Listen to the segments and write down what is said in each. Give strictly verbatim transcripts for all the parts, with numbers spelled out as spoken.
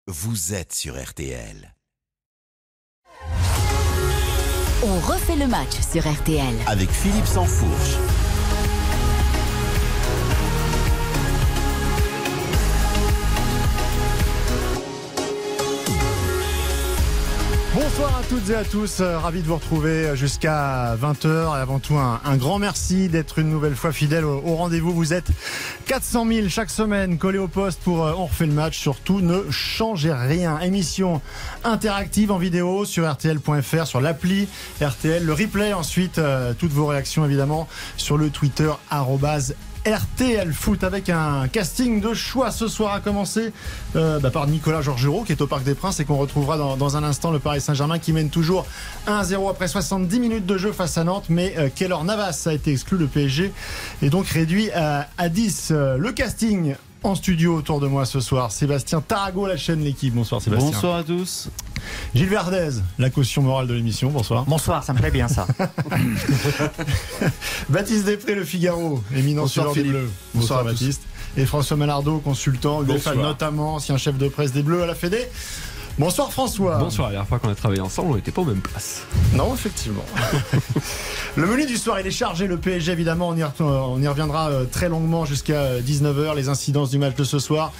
Vous êtes sur R T L. On refait le match sur R T L. Avec Philippe Sansfourche. Bonsoir à toutes et à tous, euh, ravi de vous retrouver jusqu'à vingt heures et avant tout un, un grand merci d'être une nouvelle fois fidèle au, au rendez-vous. Vous êtes quatre cent mille chaque semaine collés au poste pour euh, On refait le match. Surtout ne changez rien. Émission interactive en vidéo sur R T L point F R, sur l'appli R T L, le replay ensuite, euh, toutes vos réactions évidemment sur le Twitter arobase R T L Foot, avec un casting de choix ce soir, à commencer euh, bah, par Nicolas Georgerot qui est au Parc des Princes et qu'on retrouvera dans, dans un instant. Le Paris Saint-Germain qui mène toujours un à zéro après soixante-dix minutes de jeu face à Nantes, mais euh, Keylor Navas a été exclu. Le P S G est donc réduit à, à dix. Euh, le casting en studio autour de moi ce soir: Sébastien Tarago, la chaîne L'équipe. Bonsoir Sébastien. Bonsoir à tous. Gilles Verdez, la caution morale de l'émission. Bonsoir. Bonsoir, ça me plaît bien ça. Baptiste Després, Le Figaro, éminent suiveur des Bleus. Bonsoir, Bonsoir Baptiste. Et François Malardeau, consultant, UEFA notamment, ancien chef de presse des Bleus à la Fédé. Bonsoir François. Bonsoir, la dernière fois qu'on a travaillé ensemble, on n'était pas aux mêmes places. Non, effectivement. Le menu du soir, il est chargé. Le P S G, évidemment, on y, on y reviendra très longuement jusqu'à dix-neuf heures. Les incidences du match de ce soir.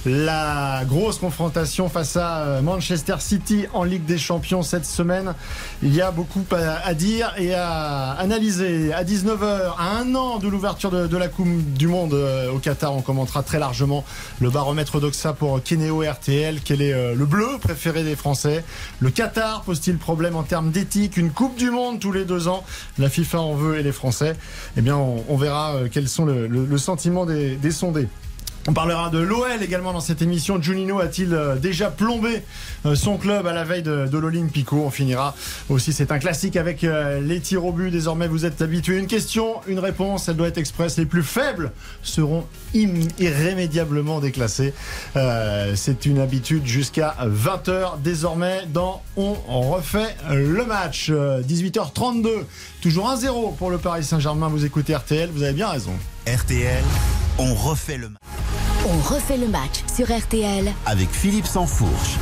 La grosse confrontation face à Manchester City en Ligue des Champions cette semaine. Il y a beaucoup à dire et à analyser. À dix-neuf heures, à un an de l'ouverture de, de la Coupe du Monde au Qatar, on commentera très largement le baromètre d'Oxa pour Kenéo et R T L. Quel est le bleu préféré des Français? Le Qatar pose-t-il problème en termes d'éthique? Une Coupe du Monde tous les deux ans, la FIFA en veut et les Français. Eh bien, on, on verra quels sont le, le, le sentiment des, des sondés. On parlera de l'O L également dans cette émission. Juninho a-t-il déjà plombé son club à la veille de, de l'Olympico? On finira aussi, c'est un classique, avec les tirs au but. Désormais, vous êtes habitués. Une question, une réponse, elle doit être express. Les plus faibles seront im- irrémédiablement déclassés. Euh, c'est une habitude jusqu'à vingt heures désormais dans On refait le match. dix-huit heures trente-deux, toujours un zéro pour le Paris Saint-Germain. Vous écoutez R T L, vous avez bien raison. R T L, on refait le match. On refait le match sur R T L avec Philippe Sansfourche.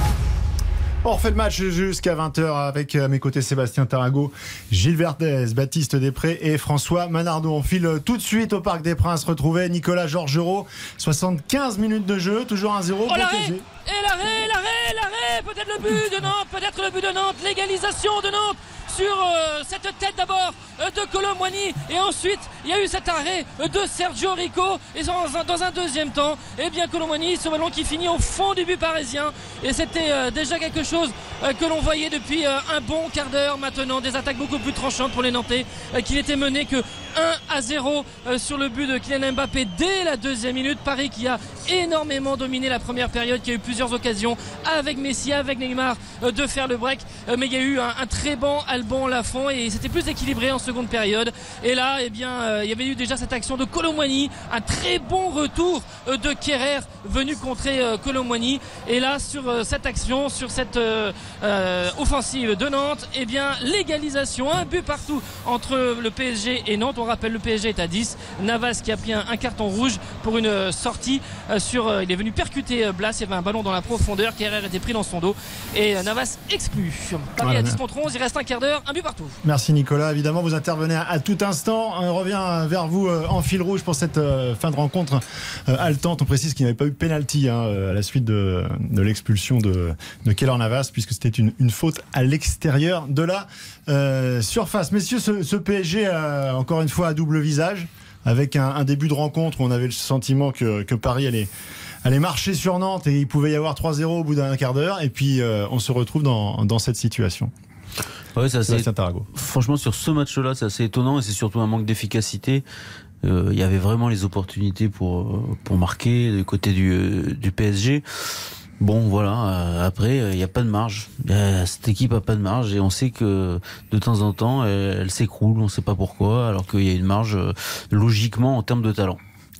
On refait le match jusqu'à vingt heures avec à mes côtés Sébastien Tarago, Gilles Verdez, Baptiste Després et François Manardeau. On file tout de suite au Parc des Princes retrouver Nicolas Georgerot. soixante-quinze minutes de jeu, toujours un zéro. Oh, l'arrêt, et l'arrêt, l'arrêt, l'arrêt, peut-être le but de Nantes, peut-être le but de Nantes, l'égalisation de Nantes sur euh, cette tête d'abord euh, de Kolo Muani, et ensuite il y a eu cet arrêt euh, de Sergio Rico, et dans un, dans un deuxième temps, et eh bien Kolo Muani, ce ballon qui finit au fond du but parisien, et c'était euh, déjà quelque chose euh, que l'on voyait depuis euh, un bon quart d'heure maintenant, des attaques beaucoup plus tranchantes pour les Nantais, euh, qui n'étaient menés que un à zéro euh, sur le but de Kylian Mbappé dès la deuxième minute. Paris qui a énormément dominé la première période, qui a eu plusieurs occasions avec Messi, avec Neymar euh, de faire le break, euh, mais il y a eu un, un très bon Alban Lafont et c'était plus équilibré en seconde période. Et là, eh bien, euh, il y avait eu déjà cette action de Kolo Muani, un très bon retour euh, de Kerrer venu contrer euh, Kolo Muani. Et là, sur euh, cette action, sur cette euh, euh, offensive de Nantes, eh bien, l'égalisation, un but partout entre le P S G et Nantes. On rappelle, le P S G est à dix. Navas qui a pris un, un carton rouge pour une euh, sortie euh, sur. Euh, il est venu percuter euh, Blas. Il y avait un ballon dans la profondeur. Kerrer était pris dans son dos et euh, Navas exclu. Paris voilà, à dix contre onze. Il reste un quart d'heure. Un but partout. Merci Nicolas. Évidemment, vous intervenez à, à tout instant. On revient vers vous euh, en fil rouge pour cette euh, fin de rencontre euh, haletante. On précise qu'il n'y avait pas eu pénalty hein, à la suite de, de l'expulsion de, de Keylor Navas, puisque c'était une, une faute à l'extérieur de la euh, surface. Messieurs, ce, ce P S G a encore une fois à double visage, avec un, un début de rencontre où on avait le sentiment que, que Paris allait allait marcher sur Nantes et il pouvait y avoir trois zéro au bout d'un quart d'heure. Et puis euh, on se retrouve dans, dans cette situation. Ouais, c'est assez... Franchement, sur ce match-là, c'est assez étonnant et c'est surtout un manque d'efficacité. Euh, il y avait vraiment les opportunités pour pour marquer du côté du du P S G. Bon, voilà. Euh, après, il n'y a pas de marge. Euh, cette équipe a pas de marge et on sait que de temps en temps, elle, elle s'écroule. On ne sait pas pourquoi, alors qu'il y a une marge euh, logiquement en termes de talent.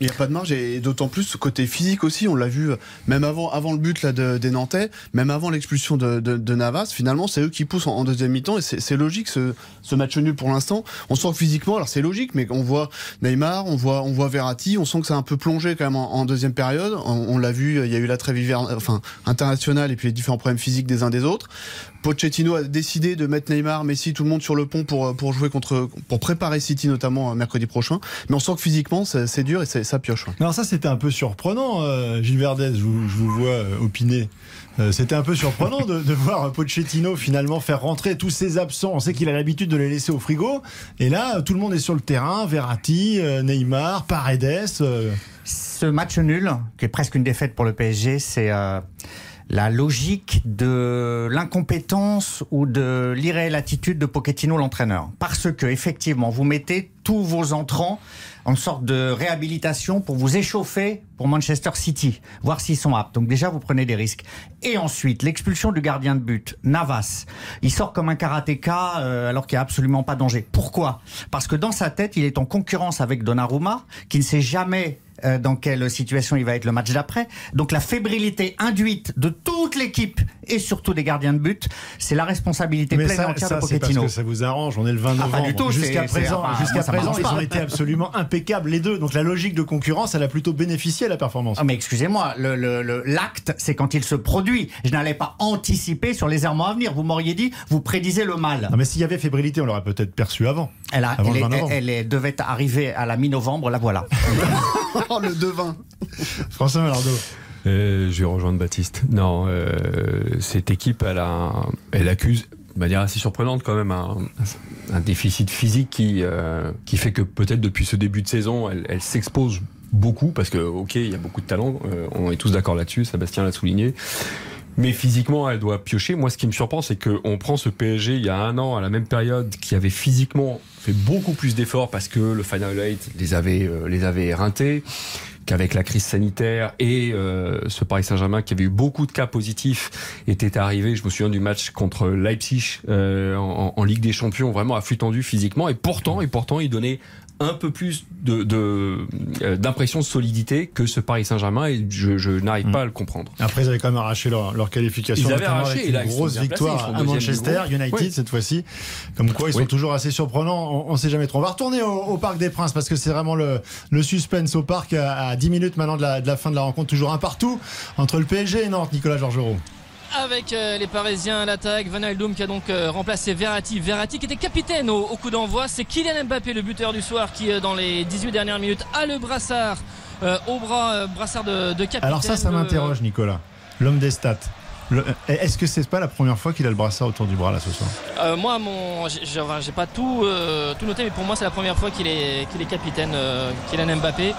Il n'y a pas de marge, et d'autant plus ce côté physique aussi, on l'a vu même avant, avant le but là, de, des Nantais, même avant l'expulsion de, de, de Navas, finalement c'est eux qui poussent en, en deuxième mi-temps, et c'est, c'est logique ce, ce match nul pour l'instant. On sent que physiquement, alors c'est logique, mais on voit Neymar, on voit, on voit Verratti, on sent que ça a un peu plongé quand même en, en deuxième période. On, on l'a vu, il y a eu la trêve hivernale, enfin internationale, et puis les différents problèmes physiques des uns des autres. Pochettino a décidé de mettre Neymar, Messi, tout le monde sur le pont pour, pour jouer contre, pour préparer City notamment mercredi prochain. Mais on sent que physiquement c'est, c'est dur et c'est, ça pioche. Ouais. Alors ça c'était un peu surprenant, euh, Gilles Verdez, je vous, je vous vois euh, opiner. Euh, c'était un peu surprenant de, de voir Pochettino finalement faire rentrer tous ses absents. On sait qu'il a l'habitude de les laisser au frigo. Et là, tout le monde est sur le terrain. Verratti, euh, Neymar, Paredes. Euh... Ce match nul, qui est presque une défaite pour le P S G, c'est... Euh... la logique de l'incompétence ou de l'irréelle attitude de Pochettino, l'entraîneur. Parce que, effectivement, vous mettez tous vos entrants en sorte de réhabilitation pour vous échauffer pour Manchester City, voir s'ils sont aptes. Donc déjà, vous prenez des risques. Et ensuite, l'expulsion du gardien de but, Navas. Il sort comme un karatéka euh, alors qu'il n'y a absolument pas de danger. Pourquoi ? Parce que dans sa tête, il est en concurrence avec Donnarumma, qui ne sait jamais euh, dans quelle situation il va être le match d'après. Donc la fébrilité induite de toute l'équipe et surtout des gardiens de but, c'est la responsabilité mais pleine ça, et entière ça, de Pochettino. C'est parce que ça vous arrange, on est le vingt novembre. Ah, pas du tout, jusqu'à c'est, présent, c'est, jusqu'à ça présent ils pas. ont été absolument impeccables les deux. Donc la logique de concurrence, elle a plutôt bénéficié à la performance. Ah mais excusez-moi, le, le, le, l'acte, c'est quand il se produit. Je n'allais pas anticiper sur les errements à venir. Vous m'auriez dit, vous prédisez le mal. Non mais s'il y avait fébrilité, on l'aurait peut-être perçu avant. Elle, a, avant elle, le est, elle, elle devait arriver à la mi-novembre, la voilà. Le deux vingt. François Malardo. Euh, je vais rejoindre Baptiste. Non, euh, cette équipe, elle, a, elle accuse de manière assez surprenante quand même un, un déficit physique qui, euh, qui fait que peut-être depuis ce début de saison, elle, elle s'expose beaucoup parce que, ok, il y a beaucoup de talent, euh, on est tous d'accord là-dessus, Sébastien l'a souligné. Mais physiquement, elle doit piocher. Moi, ce qui me surprend, c'est qu'on prend ce P S G il y a un an, à la même période, qui avait physiquement fait beaucoup plus d'efforts parce que le Final Eight les avait, euh, les avait éreintés, qu'avec la crise sanitaire et euh, ce Paris Saint-Germain qui avait eu beaucoup de cas positifs était arrivé. Je me souviens du match contre Leipzig euh, en, en Ligue des Champions, vraiment à flux tendu physiquement. Et pourtant, et pourtant, il donnait un peu plus de, de, euh, d'impression de solidité que ce Paris Saint-Germain et je, je n'arrive mmh. pas à le comprendre. Après, ils avaient quand même arraché leur, leur qualification. Ils avaient arraché, avec et là, une grosse victoire placés, à Manchester United oui. cette fois-ci. Comme quoi, ils oui. sont toujours assez surprenants. On ne sait jamais trop. On va retourner au, au Parc des Princes parce que c'est vraiment le, le suspense au parc à, à dix minutes maintenant de la, de la fin de la rencontre. Toujours un partout entre le P S G et Nantes. Nicolas Georgerot. Avec euh, les Parisiens à l'attaque, Wijnaldum qui a donc euh, remplacé Verratti. Verratti qui était capitaine au, au coup d'envoi. C'est Kylian Mbappé, le buteur du soir, qui euh, dans les dix-huit dernières minutes a le brassard euh, au bras, euh, brassard de, de capitaine. Alors ça, ça m'interroge, Nicolas. L'homme des stats. Le, est-ce que c'est pas la première fois qu'il a le brassard autour du bras là ce soir ? euh, Moi, mon, j'ai, j'ai pas tout, euh, tout noté, mais pour moi, c'est la première fois qu'il est, qu'il est capitaine, euh, Kylian Mbappé.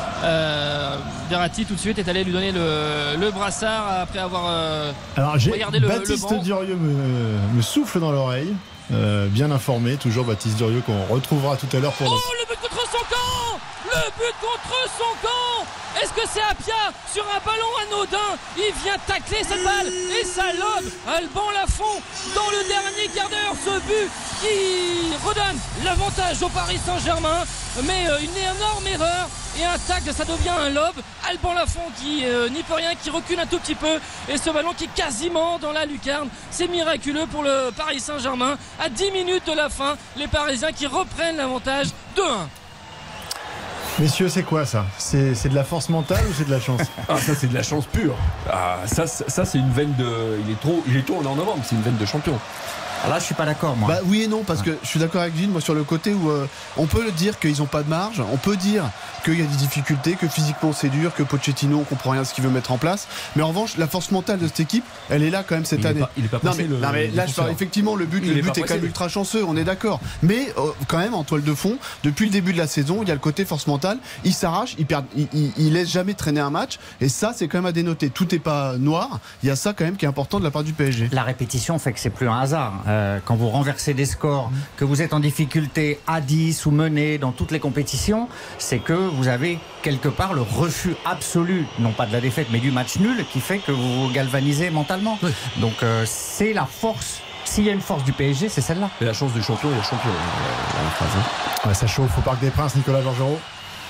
Euh, Verratti tout de suite est allé lui donner le, le brassard après avoir euh, Alors, j'ai, regardé le, Baptiste le banc. Durieux me, me souffle dans l'oreille. Euh, bien informé, toujours Baptiste Durieux qu'on retrouvera tout à l'heure pour. Oh, le... le but contre son camp! Le but contre son camp! Est-ce que c'est Apia sur un ballon anodin? Il vient tacler cette balle et ça lobe Alban Lafont dans le dernier quart d'heure. Ce but qui redonne l'avantage au Paris Saint-Germain, mais euh, une énorme erreur et un tacle, ça devient un lob. Alban Lafont qui euh, n'y peut rien, qui recule un tout petit peu et ce ballon qui est quasiment dans la lucarne. C'est miraculeux pour le Paris Saint-Germain. À dix minutes de la fin, les Parisiens qui reprennent l'avantage deux un. Messieurs, c'est quoi ça ? c'est, c'est de la force mentale ou c'est de la chance ? Ah, ça c'est de la chance pure. Ah, ça, ça c'est une veine de. Il est trop, il est tôt, on est en novembre, c'est une veine de champion. Là, je suis pas d'accord, moi. Bah oui et non, parce que je suis d'accord avec Gilles, moi, sur le côté où euh, on peut le dire qu'ils n'ont pas de marge, on peut dire qu'il y a des difficultés, que physiquement c'est dur, que Pochettino, on comprend rien à ce qu'il veut mettre en place. Mais en revanche, la force mentale de cette équipe, elle est là quand même cette il année. Est pas, il est pas non, passé mais, le, non, mais le là, je parle, effectivement, le but, il le est, but est quand même ultra chanceux, on est d'accord. Mais euh, quand même, en toile de fond, depuis le début de la saison, il y a le côté force mentale. Il s'arrache, il perd, il, il, il laisse jamais traîner un match. Et ça, c'est quand même à dénoter. Tout n'est pas noir. Il y a ça quand même qui est important de la part du P S G. La répétition fait que c'est plus un hasard. Euh, quand vous renversez des scores, que vous êtes en difficulté à dix ou mené dans toutes les compétitions, c'est que vous avez quelque part le refus absolu, non pas de la défaite, mais du match nul, qui fait que vous vous galvanisez mentalement. Oui. Donc euh, c'est la force. S'il y a une force du P S G, c'est celle-là. Et la chance du champion, il y a champion. Euh, la phrase, hein. Ouais, ça chauffe au Parc des Princes, Nicolas Georgerot. Avec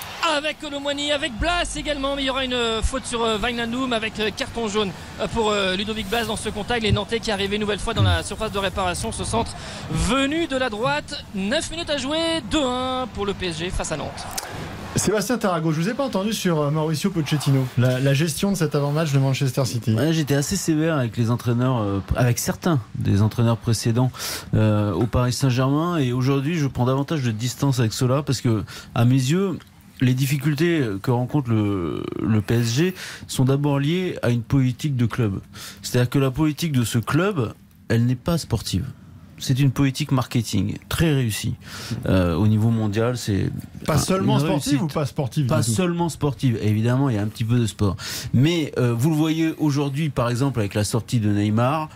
avec Colomboigny, avec Blas également, mais il y aura une faute sur Wijnaldum avec carton jaune pour Ludovic Blas dans ce contact. Les Nantais qui arrivaient une nouvelle fois dans la surface de réparation. Ce centre venu de la droite. neuf minutes à jouer, deux un pour le P S G face à Nantes. Sébastien Tarago, je vous ai pas entendu sur Mauricio Pochettino, la, la gestion de cet avant-match de Manchester City. Ouais, j'étais assez sévère avec les entraîneurs, euh, avec certains des entraîneurs précédents euh, au Paris Saint-Germain, et aujourd'hui je prends davantage de distance avec cela parce que, à mes yeux, les difficultés que rencontre le, le P S G sont d'abord liées à une politique de club. C'est-à-dire que la politique de ce club, elle n'est pas sportive. C'est une politique marketing très réussie euh, au niveau mondial. C'est pas un, seulement sportive ou pas sportive? Pas seulement sportive. Évidemment, il y a un petit peu de sport. Mais euh, vous le voyez aujourd'hui, par exemple, avec la sortie de Neymar,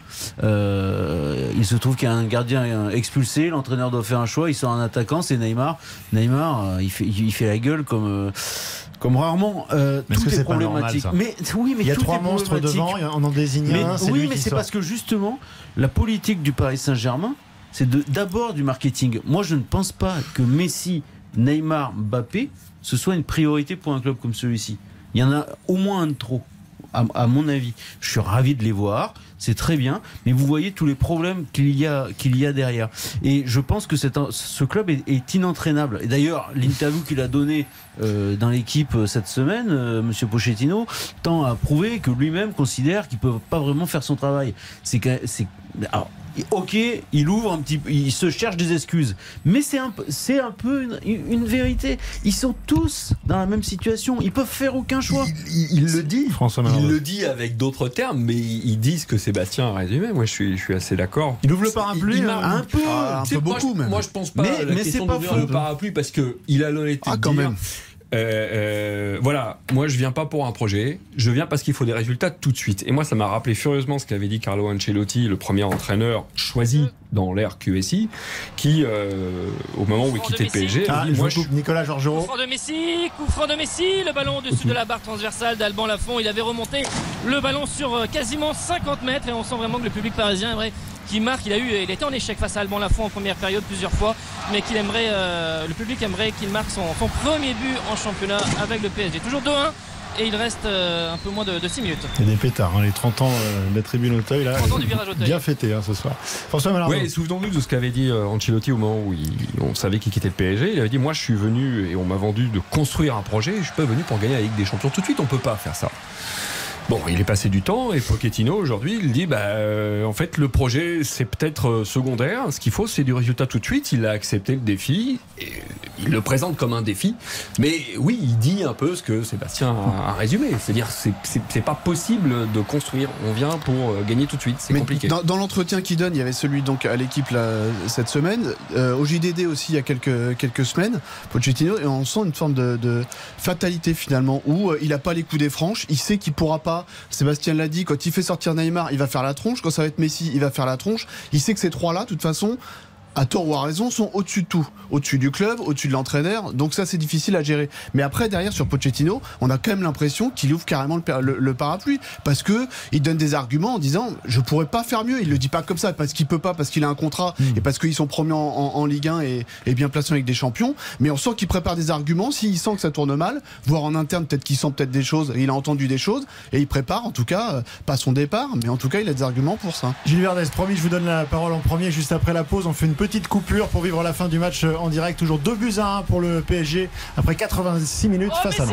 euh, il se trouve qu'il y a un gardien expulsé. L'entraîneur doit faire un choix. Il sort un attaquant, c'est Neymar. Neymar, euh, il fait, il fait la gueule comme. Euh, Comme rarement, euh, tout est, est problématique. Normal, mais oui, mais il y a tout trois est monstres devant, on en désigne mais, un. C'est oui, lui mais qui c'est sort. parce que justement, la politique du Paris Saint-Germain, c'est de, d'abord du marketing. Moi, je ne pense pas que Messi, Neymar, Mbappé, ce soit une priorité pour un club comme celui-ci. Il y en a au moins un de trop, à, à mon avis. Je suis ravi de les voir. C'est très bien, mais vous voyez tous les problèmes qu'il y a, qu'il y a derrière. Et je pense que c'est un, ce club est, est inentraînable. Et d'ailleurs, l'interview qu'il a donnée euh, dans l'équipe cette semaine, euh, Monsieur Pochettino, tend à prouver que lui-même considère qu'il ne peut pas vraiment faire son travail. C'est que, c'est, alors, ok, il ouvre un petit, il se cherche des excuses, mais c'est un, c'est un peu une, une vérité. Ils sont tous dans la même situation. Ils peuvent faire aucun choix. Il, il, il le dit. François il le dit avec d'autres termes, mais ils disent que Sébastien a résumé. Moi, je suis, je suis assez d'accord. Il ouvre le parapluie, il, il hein, un peu, ah, un peu moi, beaucoup je, même. Moi, je pense pas. Mais, la mais question c'est pas d'ouvrir faux. le parapluie parce que il a l'honnêteté Ah, de quand dire. même. Euh, euh, voilà, moi je viens pas pour un projet, je viens parce qu'il faut des résultats tout de suite. Et moi ça m'a rappelé furieusement ce qu'avait dit Carlo Ancelotti, le premier entraîneur choisi dans l'ère Q S I, qui euh, au moment où il quittait le P S G, ah, dit, moi je Nicolas Georgerot. Coup franc de Messi, coup franc de Messi, le ballon au-dessus de la barre transversale d'Alban Lafont. Il avait remonté le ballon sur quasiment cinquante mètres et on sent vraiment que le public parisien aimerait qu'il marque. Il a eu, il était en échec face à Alban Lafont en première période plusieurs fois, mais qu'il aimerait, euh, le public aimerait qu'il marque son, son premier but en championnat avec le P S G. Toujours deux un et il reste euh, un peu moins de, de six minutes. Il y a des pétards, hein, les trente ans euh, de la tribune Auteuil là. trente ans du virage Auteuil. Bien fêté hein, ce soir. François Malherbe. Oui, souvenons-nous de ce qu'avait dit euh, Ancelotti au moment où il, on savait qu'il quittait le P S G. Il avait dit moi je suis venu et on m'a vendu de construire un projet. Je suis pas venu pour gagner la Ligue des Champions tout de suite. On peut pas faire ça. Bon, il est passé du temps et Pochettino aujourd'hui il dit bah euh, en fait le projet c'est peut-être euh, secondaire, ce qu'il faut c'est du résultat tout de suite. Il a accepté le défi et il le présente comme un défi, mais oui il dit un peu ce que Sébastien a, a résumé, c'est-à-dire c'est, c'est, c'est pas possible de construire, on vient pour euh, gagner tout de suite, c'est mais compliqué. Dans, dans l'entretien qu'il donne, il y avait celui donc à l'équipe là, cette semaine, euh, au J D D aussi il y a quelques, quelques semaines, Pochettino, et on sent une forme de, de fatalité finalement où euh, il a pas les coups des franches, il sait qu'il pourra pas. Sébastien l'a dit, quand il fait sortir Neymar, il va faire la tronche. Quand ça va être Messi, il va faire la tronche. Il sait que ces trois-là, de toute façon, à tort ou à raison, sont au-dessus de tout. Au-dessus du club, au-dessus de l'entraîneur. Donc ça, c'est difficile à gérer. Mais après, derrière, sur Pochettino, on a quand même l'impression qu'il ouvre carrément le, le, le parapluie. Parce que il donne des arguments en disant, je pourrais pas faire mieux. Il le dit pas comme ça, parce qu'il peut pas, parce qu'il a un contrat, mmh. et parce qu'ils sont premiers en, en, en Ligue un et, et bien placés avec des champions. Mais on sent qu'il prépare des arguments. S'il sent que ça tourne mal, voire en interne, peut-être qu'il sent peut-être des choses, il a entendu des choses, et il prépare, en tout cas, euh, pas son départ, mais en tout cas, il a des arguments pour ça. Gilles Verdez, promis, je vous donne la parole en premier, juste après la pause. On fait une petite coupure pour vivre la fin du match en direct. Toujours deux buts à un pour le P S G après quatre-vingt-six minutes oh, face Messi, à Nantes.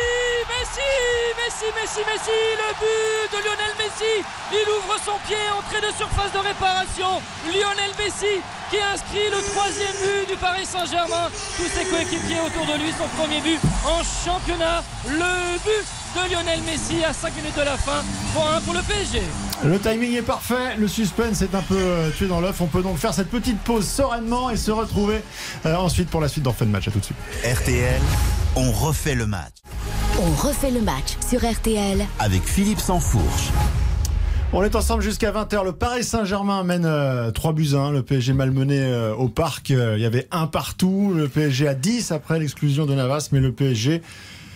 Messi, Messi, Messi, Messi, le but de Lionel Messi. Il ouvre son pied, entrée de surface de réparation. Lionel Messi qui inscrit le troisième but du Paris Saint-Germain. Tous ses coéquipiers autour de lui, son premier but en championnat. Le but de Lionel Messi à cinq minutes de la fin. trois un pour le P S G. Le timing est parfait, le suspense est un peu euh, tué dans l'œuf. On peut donc faire cette petite pause sereinement et se retrouver euh, ensuite pour la suite d'En fait de match. À tout de suite. R T L, on refait le match. On refait le match sur R T L avec Philippe Sansfourche. On est ensemble jusqu'à vingt heures. Le Paris Saint-Germain mène euh, trois buts à un. Le P S G malmené euh, au parc. Euh, il y avait un partout. Le P S G à dix après l'exclusion de Navas. Mais le P S G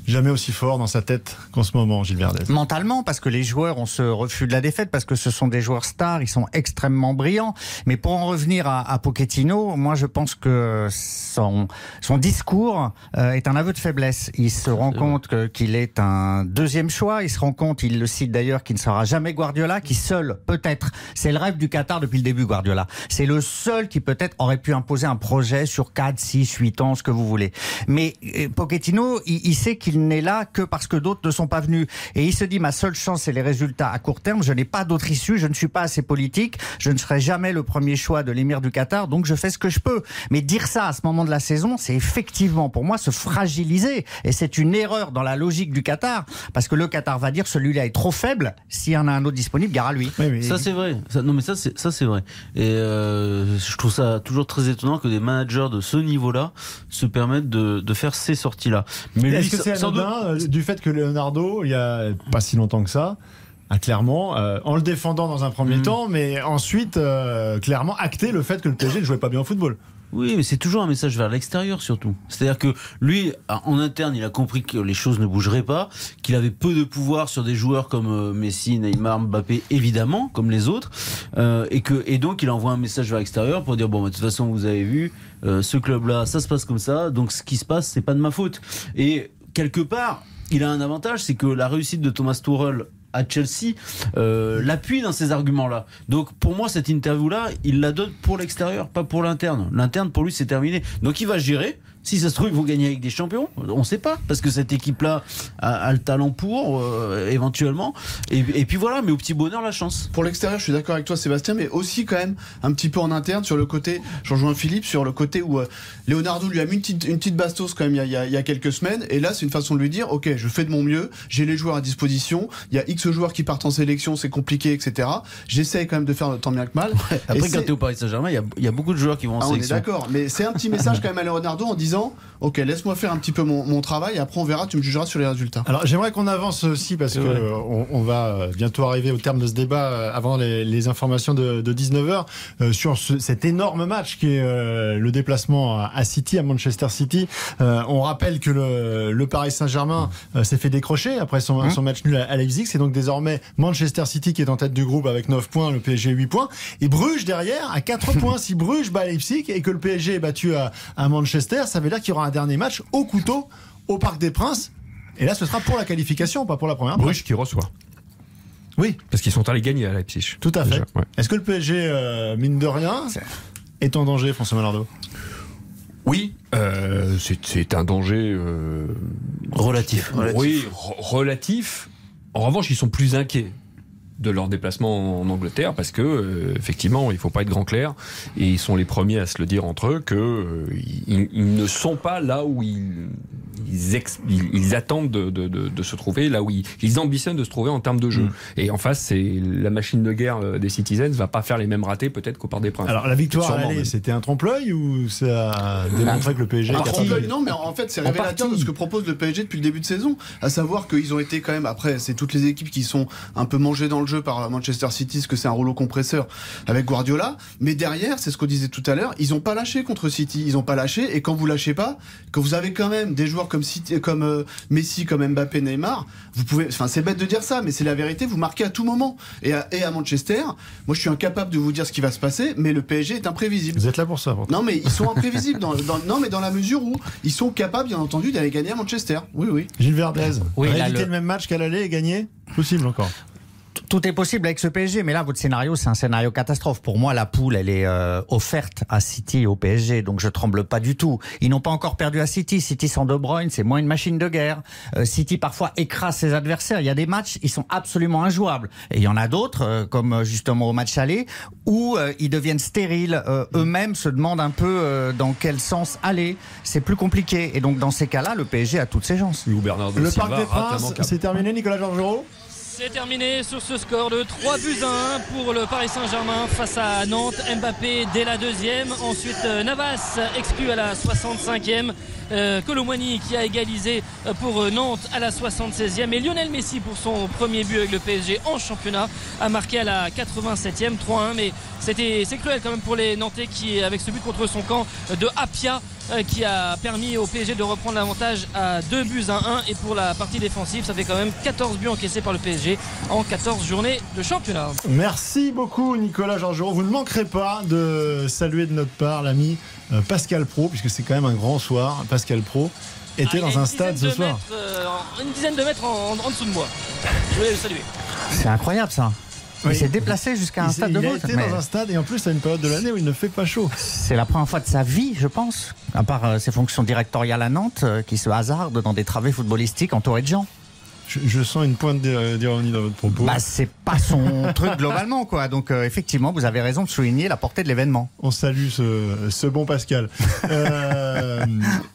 Jamais aussi fort dans sa tête qu'en ce moment, Gilles Verdez. Mentalement, parce que les joueurs ont ce refus de la défaite, parce que ce sont des joueurs stars, ils sont extrêmement brillants. Mais pour en revenir à, à Pochettino, moi je pense que son, son discours euh, est un aveu de faiblesse. Il se rend compte que, qu'il est un deuxième choix, il se rend compte, il le cite d'ailleurs, qu'il ne sera jamais Guardiola, qui seul, peut-être, c'est le rêve du Qatar depuis le début, Guardiola. C'est le seul qui peut-être aurait pu imposer un projet sur quatre, six, huit ans, ce que vous voulez. Mais euh, Pochettino, il, il sait qu'il Il n'est là que parce que d'autres ne sont pas venus. Et il se dit, ma seule chance, c'est les résultats à court terme. Je n'ai pas d'autre issue. Je ne suis pas assez politique. Je ne serai jamais le premier choix de l'émir du Qatar. Donc, je fais ce que je peux. Mais dire ça à ce moment de la saison, c'est effectivement, pour moi, se fragiliser. Et c'est une erreur dans la logique du Qatar. Parce que le Qatar va dire, celui-là est trop faible. S'il y en a un autre disponible, gare à lui. Oui, mais... Ça, c'est vrai. Ça, non, mais ça, c'est, ça, c'est vrai. Et euh, je trouve ça toujours très étonnant que des managers de ce niveau-là se permettent de, de faire ces sorties-là. Mais lui, est-ce que c'est anodin doute... du fait que Leonardo, il y a pas si longtemps que ça, a clairement, euh, en le défendant dans un premier mmh. temps, mais ensuite euh, clairement acté le fait que le P S G ne jouait pas bien au football. Oui, mais c'est toujours un message vers l'extérieur surtout. C'est-à-dire que lui, en interne, il a compris que les choses ne bougeraient pas, qu'il avait peu de pouvoir sur des joueurs comme Messi, Neymar, Mbappé, évidemment, comme les autres, euh, et que et donc il envoie un message vers l'extérieur pour dire bon, bah, de toute façon, vous avez vu, euh, ce club-là, ça se passe comme ça, donc ce qui se passe, c'est pas de ma faute. Et quelque part, il a un avantage, c'est que la réussite de Thomas Tuchel à Chelsea euh, l'appuie dans ces arguments-là. Donc pour moi, cette interview-là, il la donne pour l'extérieur, pas pour l'interne. L'interne, pour lui, c'est terminé. Donc il va gérer. Si ça se trouve, ils vont gagner avec des champions. On ne sait pas, parce que cette équipe-là a, a le talent pour, euh, éventuellement. Et, et puis voilà, mais au petit bonheur, la chance. Pour l'extérieur, je suis d'accord avec toi, Sébastien, mais aussi quand même un petit peu en interne sur le côté, je rejoins Philippe, sur le côté où euh, Leonardo lui a mis une petite, une petite bastos quand même il y, a, il, y a, il y a quelques semaines. Et là, c'est une façon de lui dire, ok, je fais de mon mieux, j'ai les joueurs à disposition, il y a X joueurs qui partent en sélection, c'est compliqué, et cetera. J'essaie quand même de faire tant bien que mal. Ouais, après, quand tu es au Paris Saint-Germain, il y a, il y a beaucoup de joueurs qui vont en ah, sélection. On est d'accord, mais c'est un petit message quand même à Leonardo en disant, ok, laisse-moi faire un petit peu mon, mon travail, et après on verra, tu me jugeras sur les résultats. Alors j'aimerais qu'on avance aussi, parce qu'on euh, on va bientôt arriver au terme de ce débat, euh, avant les, les informations de, de dix-neuf heures, euh, sur ce, cet énorme match qui est euh, le déplacement à, à City, à Manchester City. Euh, on rappelle que le, le Paris Saint-Germain euh, s'est fait décrocher après son, mmh. son match nul à, à Leipzig. C'est donc désormais Manchester City qui est en tête du groupe avec neuf points, le P S G huit points, et Bruges derrière à quatre points. Si Bruges bat Leipzig et que le P S G est battu à, à Manchester, ça veut dire qu'il y aura un dernier match au couteau au Parc des Princes, et là ce sera pour la qualification, pas pour la première. Bruges qui reçoit. Oui, parce qu'ils sont allés gagner à Leipzig. Tout à fait. Déjà, ouais. Est-ce que le P S G, euh, mine de rien, est en danger, François Malardo? Oui, euh, c'est, c'est un danger euh, relatif. relatif. Oui, r- relatif. En revanche, ils sont plus inquiets de leur déplacement en Angleterre, parce que euh, effectivement, il faut pas être grand clair, et ils sont les premiers à se le dire entre eux que euh, ils, ils ne sont pas là où ils ils, ex, ils, ils attendent de, de, de, de se trouver, là où ils, ils ambitionnent de se trouver en termes de jeu. Mmh. Et en face, c'est la machine de guerre des Citizens va pas faire les mêmes ratés peut-être qu'au Parc des Princes. Alors la victoire à l'aller, c'était un trompe-l'œil ou ça a démontré que le P S G un trompe-l'œil? Non, mais en fait, c'est en révélateur partie de ce que propose le P S G depuis le début de saison, à savoir qu'ils ont été quand même, après, c'est toutes les équipes qui sont un peu mangées dans le jeu par Manchester City, parce que c'est un rouleau compresseur avec Guardiola, mais derrière, c'est ce qu'on disait tout à l'heure, ils ont pas lâché contre City, ils ont pas lâché, et quand vous lâchez pas, que vous avez quand même des joueurs comme City, comme euh, Messi, comme Mbappé, Neymar, vous pouvez, enfin c'est bête de dire ça, mais c'est la vérité, vous marquez à tout moment. Et à, et à Manchester, moi je suis incapable de vous dire ce qui va se passer, mais le P S G est imprévisible. Vous êtes là pour ça. Non mais ils sont imprévisibles, dans, dans, non mais dans la mesure où ils sont capables, bien entendu, d'aller gagner à Manchester. Oui, oui. Gilles Verdez, oui, réalité le... le même match qu'à l'aller et gagner, possible encore. Tout est possible avec ce P S G, mais là, votre scénario, c'est un scénario catastrophe. Pour moi, la poule, elle est euh, offerte à City et au P S G, donc je tremble pas du tout. Ils n'ont pas encore perdu à City. City sans De Bruyne, c'est moins une machine de guerre. Euh, City, parfois, écrase ses adversaires. Il y a des matchs, ils sont absolument injouables. Et il y en a d'autres, euh, comme justement au match aller, où euh, ils deviennent stériles. Euh, eux-mêmes se demandent un peu euh, dans quel sens aller. C'est plus compliqué. Et donc, dans ces cas-là, le P S G a toutes ses chances. Le Parc des Princes, c'est terminé, Nicolas Georgerot? C'est terminé sur ce score de trois buts à un pour le Paris Saint-Germain face à Nantes. Mbappé dès la deuxième. Ensuite Navas exclu à la soixante-cinquième. Euh, Kolo Muani qui a égalisé pour Nantes à la soixante-seizième. Et Lionel Messi pour son premier but avec le P S G en championnat a marqué à la quatre-vingt-septième. trois un. Mais c'était, c'est cruel quand même pour les Nantais qui, avec ce but contre son camp de Apia, euh, qui a permis au P S G de reprendre l'avantage à deux buts à un. Et pour la partie défensive, ça fait quand même quatorze buts encaissés par le P S G en quatorze journées de championnat. Merci beaucoup Nicolas Georgerot. Vous ne manquerez pas de saluer de notre part l'ami euh, Pascal Praud, puisque c'est quand même un grand soir. Pascal Praud était ah, dans un stade ce soir. Mètres, euh, une dizaine de mètres en, en dessous de moi. Je voulais le saluer. C'est incroyable ça. Il Oui. s'est déplacé jusqu'à un Il, stade il de a foot. été mais dans un stade et en plus à une période de l'année où il ne fait pas chaud. C'est la première fois de sa vie, je pense, à part euh, ses fonctions directoriales à Nantes, euh, qui se hasarde dans des travées footballistiques entourées de gens. Je, je sens une pointe d'ironie dans votre propos. Bah, c'est pas son truc globalement, quoi. Donc, euh, effectivement, vous avez raison de souligner la portée de l'événement. On salue ce, ce bon Pascal. Euh,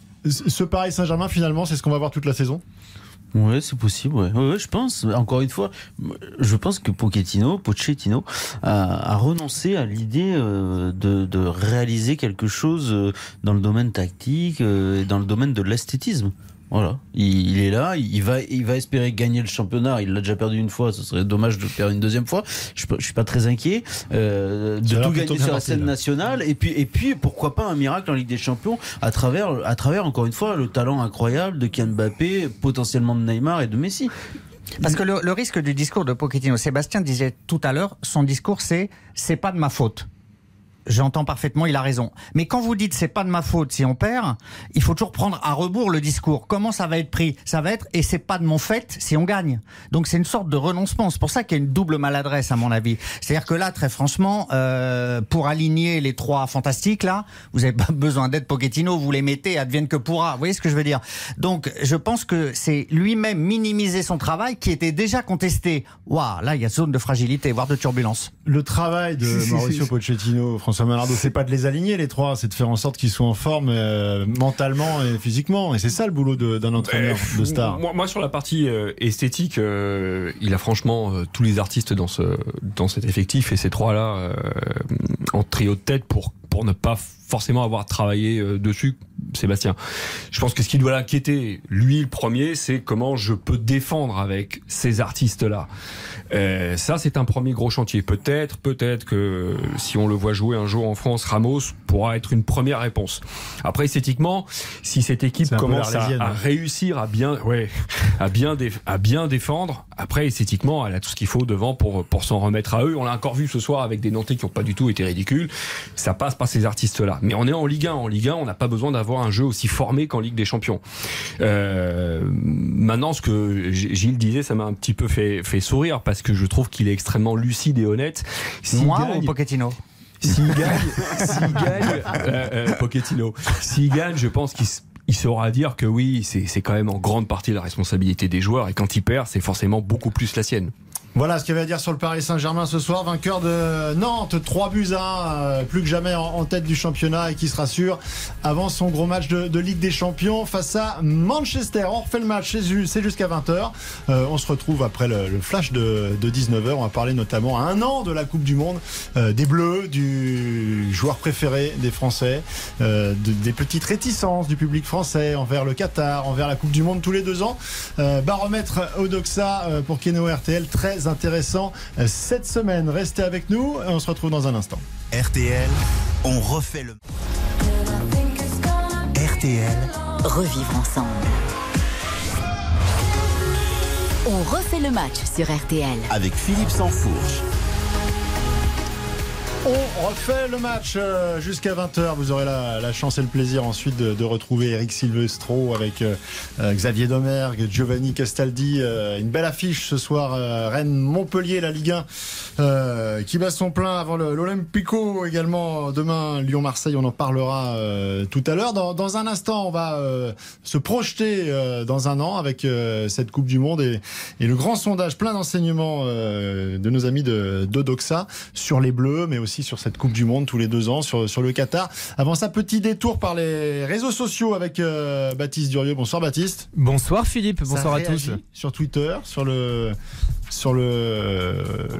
ce Paris Saint-Germain, finalement, c'est ce qu'on va voir toute la saison. Ouais, c'est possible. Ouais. Ouais, ouais, je pense. Encore une fois, je pense que Pochettino, Pochettino a, a renoncé à l'idée euh, de, de réaliser quelque chose euh, dans le domaine tactique, euh, et dans le domaine de l'esthétisme. Voilà, il, il est là, il va, il va espérer gagner le championnat. Il l'a déjà perdu une fois, ce serait dommage de le perdre une deuxième fois. Je, je suis pas très inquiet euh, de tout gagner sur la scène nationale. Et puis, et puis, pourquoi pas un miracle en Ligue des Champions à travers, à travers encore une fois le talent incroyable de Kylian Mbappé, potentiellement de Neymar et de Messi. Parce que le, le risque du discours de Pochettino, Sébastien disait tout à l'heure, son discours c'est c'est pas de ma faute. J'entends parfaitement, il a raison. Mais quand vous dites c'est pas de ma faute si on perd, il faut toujours prendre à rebours le discours. Comment ça va être pris ? Ça va être et c'est pas de mon fait si on gagne. Donc c'est une sorte de renoncement. C'est pour ça qu'il y a une double maladresse à mon avis. C'est-à-dire que là, très franchement, euh, pour aligner les trois fantastiques là, vous n'avez pas besoin d'aide Pochettino, vous les mettez, advienne que pourra. Vous voyez ce que je veux dire ? Donc je pense que c'est lui-même minimiser son travail qui était déjà contesté. Waouh, là il y a zone de fragilité, voire de turbulence. Le travail de Mauricio Pochettino, François Malardo, c'est pas de les aligner les trois, c'est de faire en sorte qu'ils soient en forme euh, mentalement et physiquement. Et c'est ça le boulot d'un entraîneur euh, de star. Moi, moi sur la partie euh, esthétique, euh, il a franchement euh, tous les artistes dans ce dans cet effectif et ces trois-là euh, en trio de tête pour pour ne pas forcément avoir travaillé euh, dessus. Sébastien, je pense que ce qui doit l'inquiéter, lui le premier, c'est comment je peux défendre avec ces artistes-là. Euh, ça, c'est un premier gros chantier. Peut-être, peut-être que si on le voit jouer un jour en France, Ramos pourra être une première réponse. Après, esthétiquement, si cette équipe commence à, à réussir à bien, ouais, à bien, déf- à bien défendre, après, esthétiquement, elle a tout ce qu'il faut devant pour pour s'en remettre à eux. On l'a encore vu ce soir avec des Nantais qui n'ont pas du tout été ridicules. Ça passe par ces artistes-là. Mais on est en Ligue un. En Ligue un, on n'a pas besoin d'avoir un jeu aussi formé qu'en Ligue des Champions. Euh, maintenant, ce que Gilles disait, ça m'a un petit peu fait, fait sourire parce que je trouve qu'il est extrêmement lucide et honnête. S'il Moi gagne, ou Pochettino ? S'il gagne, s'il gagne euh, euh, Pochettino, s'il gagne, je pense qu'il il saura dire que oui, c'est, c'est quand même en grande partie la responsabilité des joueurs et quand il perd, c'est forcément beaucoup plus la sienne. Voilà ce qu'il y avait à dire sur le Paris Saint-Germain ce soir, vainqueur de Nantes, trois buts à un, euh, plus que jamais en, en tête du championnat et qui se rassure avant son gros match de, de Ligue des Champions face à Manchester. On refait le match, c'est, c'est jusqu'à vingt heures. Euh, on se retrouve après le, le flash de, de dix-neuf heures. On va parler notamment à un an de la Coupe du Monde, euh, des Bleus, du joueur préféré des Français, euh, de, des petites réticences du public français envers le Qatar, envers la Coupe du Monde tous les deux ans. Euh, baromètre Odoxa euh, pour Keno R T L, très intéressant cette semaine. Restez avec nous et on se retrouve dans un instant. R T L, on refait le... R T L. Revivre ensemble. On refait le match sur R T L. Avec Philippe Sansfourche. On refait le match euh, jusqu'à vingt heures. Vous aurez la, la chance et le plaisir ensuite de, de retrouver Eric Silvestro avec euh, Xavier Domergue, Giovanni Castaldi. Euh, une belle affiche ce soir. Euh, Rennes-Montpellier, la Ligue un, euh, qui bat son plein avant le, l'Olympico également. Demain, Lyon-Marseille, on en parlera euh, tout à l'heure. Dans, dans un instant, on va euh, se projeter euh, dans un an avec euh, cette Coupe du Monde et, et le grand sondage plein d'enseignements euh, de nos amis de, d'Odoxa sur les Bleus, mais aussi sur cette Coupe du Monde tous les deux ans, sur, sur le Qatar. Avant ça, petit détour par les réseaux sociaux avec euh, Baptiste Durieux. Bonsoir Baptiste. Bonsoir Philippe, bonsoir ça à tous. Sur Twitter, sur le... sur le, le, le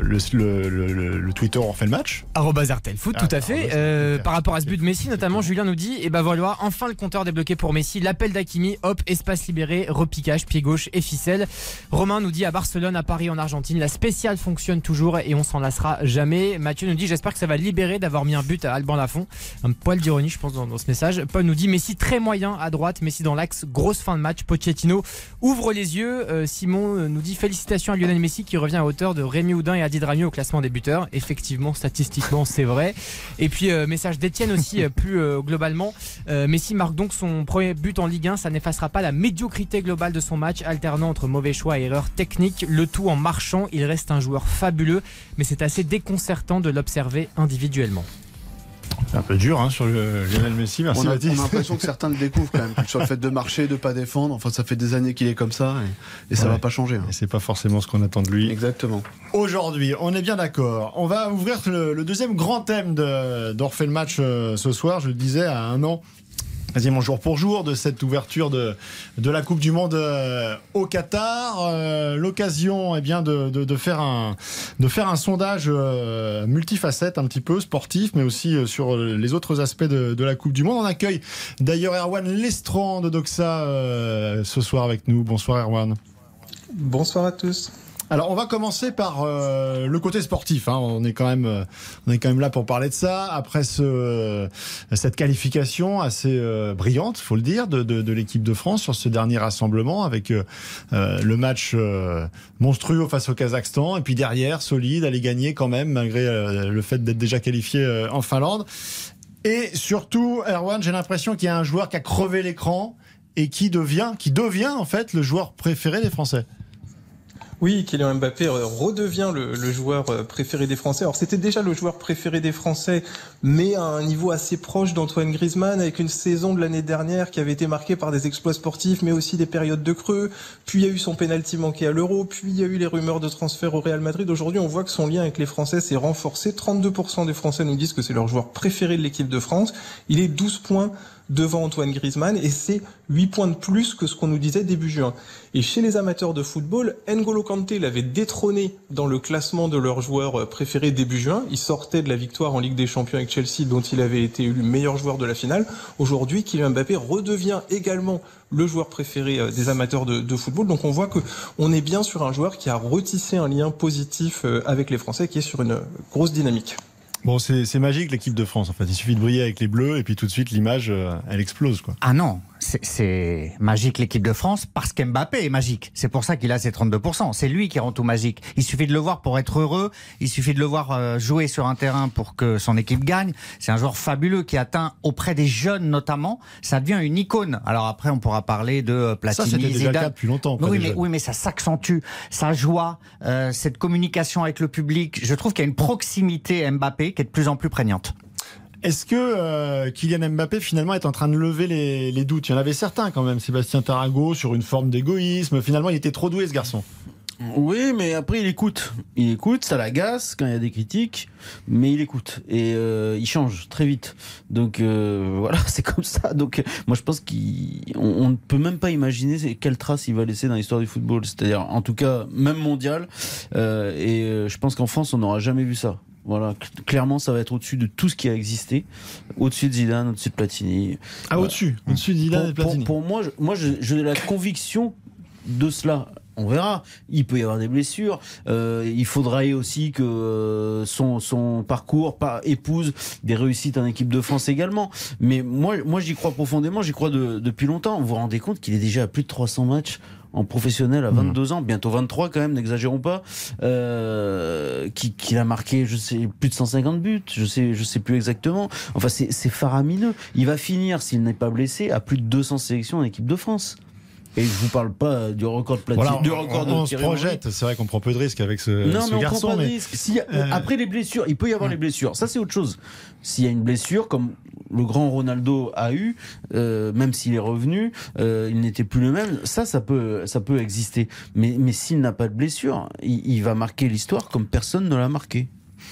le, le, le, le Twitter on refait le match. arobase R T L Foot, Ah, tout à fait. arobase Euh, R T L. par rapport à ce but de Messi, notamment, Julien nous dit, et ben voilà, enfin le compteur débloqué pour Messi. L'appel d'Hakimi, hop, espace libéré, repiquage, pied gauche et ficelle. Romain nous dit à Barcelone, à Paris, en Argentine, la spéciale fonctionne toujours et on s'en lassera jamais. Mathieu nous dit, j'espère que ça va libérer d'avoir mis un but à Alban Lafont. Un poil d'ironie, je pense, dans, dans ce message. Paul nous dit, Messi très moyen à droite, Messi dans l'axe, grosse fin de match. Pochettino ouvre les yeux. Euh, Simon nous dit, félicitations à Lionel Messi qui revient à hauteur de Rémi Houdin et Adi Dramieux au classement des buteurs. Effectivement, statistiquement, c'est vrai. Et puis, euh, message d'Étienne aussi, euh, plus euh, globalement. Euh, Messi marque donc son premier but en Ligue un. Ça n'effacera pas la médiocrité globale de son match, alternant entre mauvais choix et erreurs techniques. Le tout en marchant. Il reste un joueur fabuleux, mais c'est assez déconcertant de l'observer individuellement. C'est un peu dur hein, sur le Lionel Messi. Merci On a, Baptiste. on a l'impression que certains le découvrent quand même, sur le fait de marcher, de pas défendre. Enfin, ça fait des années qu'il est comme ça et, et ça Ouais. va pas changer. Hein. Et c'est pas forcément ce qu'on attend de lui. Exactement. Aujourd'hui, on est bien d'accord. On va ouvrir le, le deuxième grand thème de, d'On refait le match euh, ce soir. Je le disais, à un an, quasiment jour pour jour, de cette ouverture de, de la Coupe du Monde euh, au Qatar. Euh, l'occasion eh bien, de, de, de, faire un, de faire un sondage euh, multifacette, un petit peu sportif, mais aussi euh, sur les autres aspects de, de la Coupe du Monde. On accueille d'ailleurs Erwan Lestran de Doxa euh, ce soir avec nous. Bonsoir Erwan. Bonsoir à tous. Alors on va commencer par euh, le côté sportif. Hein. On est quand même, euh, on est quand même là pour parler de ça. Après ce, euh, cette qualification assez euh, brillante, faut le dire, de, de, de l'équipe de France sur ce dernier rassemblement avec euh, euh, le match euh, monstrueux face au Kazakhstan et puis derrière solide, aller gagner quand même malgré euh, le fait d'être déjà qualifié euh, en Finlande. Et surtout, Erwan, j'ai l'impression qu'il y a un joueur qui a crevé l'écran et qui devient, qui devient en fait le joueur préféré des Français. Oui, Kylian Mbappé redevient le, le joueur préféré des Français. Alors c'était déjà le joueur préféré des Français, mais à un niveau assez proche d'Antoine Griezmann, avec une saison de l'année dernière qui avait été marquée par des exploits sportifs, mais aussi des périodes de creux. Puis il y a eu son penalty manqué à l'Euro, puis il y a eu les rumeurs de transfert au Real Madrid. Aujourd'hui, on voit que son lien avec les Français s'est renforcé. trente-deux pour cent des Français nous disent que c'est leur joueur préféré de l'équipe de France. Il est douze points devant Antoine Griezmann et c'est huit points de plus que ce qu'on nous disait début juin. Et chez les amateurs de football, N'Golo Kanté l'avait détrôné dans le classement de leurs joueurs préférés début juin. Il sortait de la victoire en Ligue des Champions avec Chelsea dont il avait été élu meilleur joueur de la finale. Aujourd'hui, Kylian Mbappé redevient également le joueur préféré des amateurs de, de football. Donc on voit que on est bien sur un joueur qui a retissé un lien positif avec les Français, qui est sur une grosse dynamique. Bon, c'est, c'est magique l'équipe de France en fait. Il suffit de briller avec les Bleus et puis tout de suite l'image, euh, elle explose quoi. Ah non, c'est, c'est magique l'équipe de France parce qu'Mbappé est magique. C'est pour ça qu'il a ses trente-deux pour cent. C'est lui qui rend tout magique. Il suffit de le voir pour être heureux. Il suffit de le voir jouer sur un terrain pour que son équipe gagne. C'est un joueur fabuleux qui atteint auprès des jeunes notamment. Ça devient une icône. Alors après, on pourra parler de Platini, ça, c'était déjà Zidane. le cas depuis longtemps. Mais oui, mais, oui, mais ça s'accentue. Sa joie, euh, cette communication avec le public. Je trouve qu'il y a une proximité Mbappé qui est de plus en plus prégnante. Est-ce que euh, Kylian Mbappé finalement est en train de lever les, les doutes ? Il y en avait certains quand même, Sébastien Tarago, sur une forme d'égoïsme. Finalement, il était trop doué ce garçon. Oui, mais après il écoute. Il écoute, ça l'agace quand il y a des critiques, mais il écoute et euh, il change très vite. Donc euh, voilà, c'est comme ça. Donc moi je pense qu'on ne peut même pas imaginer quelle trace il va laisser dans l'histoire du football. C'est-à-dire, en tout cas, même mondial. Euh, et euh, je pense qu'en France, on n'aura jamais vu ça. Voilà, clairement, ça va être au-dessus de tout ce qui a existé, au-dessus de Zidane, au-dessus de Platini. Ah, euh, au-dessus, au-dessus de Zidane pour, et Platini. Pour, pour moi, je, moi, je, j'ai la conviction de cela. On verra. Il peut y avoir des blessures. Euh, il faudra aussi que euh, son, son parcours par, épouse des réussites en équipe de France également. Mais moi, moi j'y crois profondément. J'y crois de, depuis longtemps. Vous vous rendez compte qu'il est déjà à plus de trois cents matchs en professionnel à vingt-deux mmh. ans, bientôt vingt-trois quand même, n'exagérons pas, euh, qui, qui a marqué, je sais, plus de cent cinquante buts, je sais, je sais plus exactement. Enfin, c'est, c'est faramineux. Il va finir, s'il n'est pas blessé, à plus de deux cents sélections en équipe de France. Et je vous parle pas du record de Platini, voilà, du record on, on de se projette. Henry. C'est vrai qu'on prend peu de risques avec ce, non, ce mais on garçon. Prend pas mais de risques. Si, euh... Après les blessures, il peut y avoir ouais. les blessures. Ça, c'est autre chose. S'il y a une blessure, comme le grand Ronaldo a eu, euh, même s'il est revenu, euh, il n'était plus le même. Ça, ça peut, ça peut exister. Mais, mais s'il n'a pas de blessure, il, il va marquer l'histoire comme personne ne l'a marqué.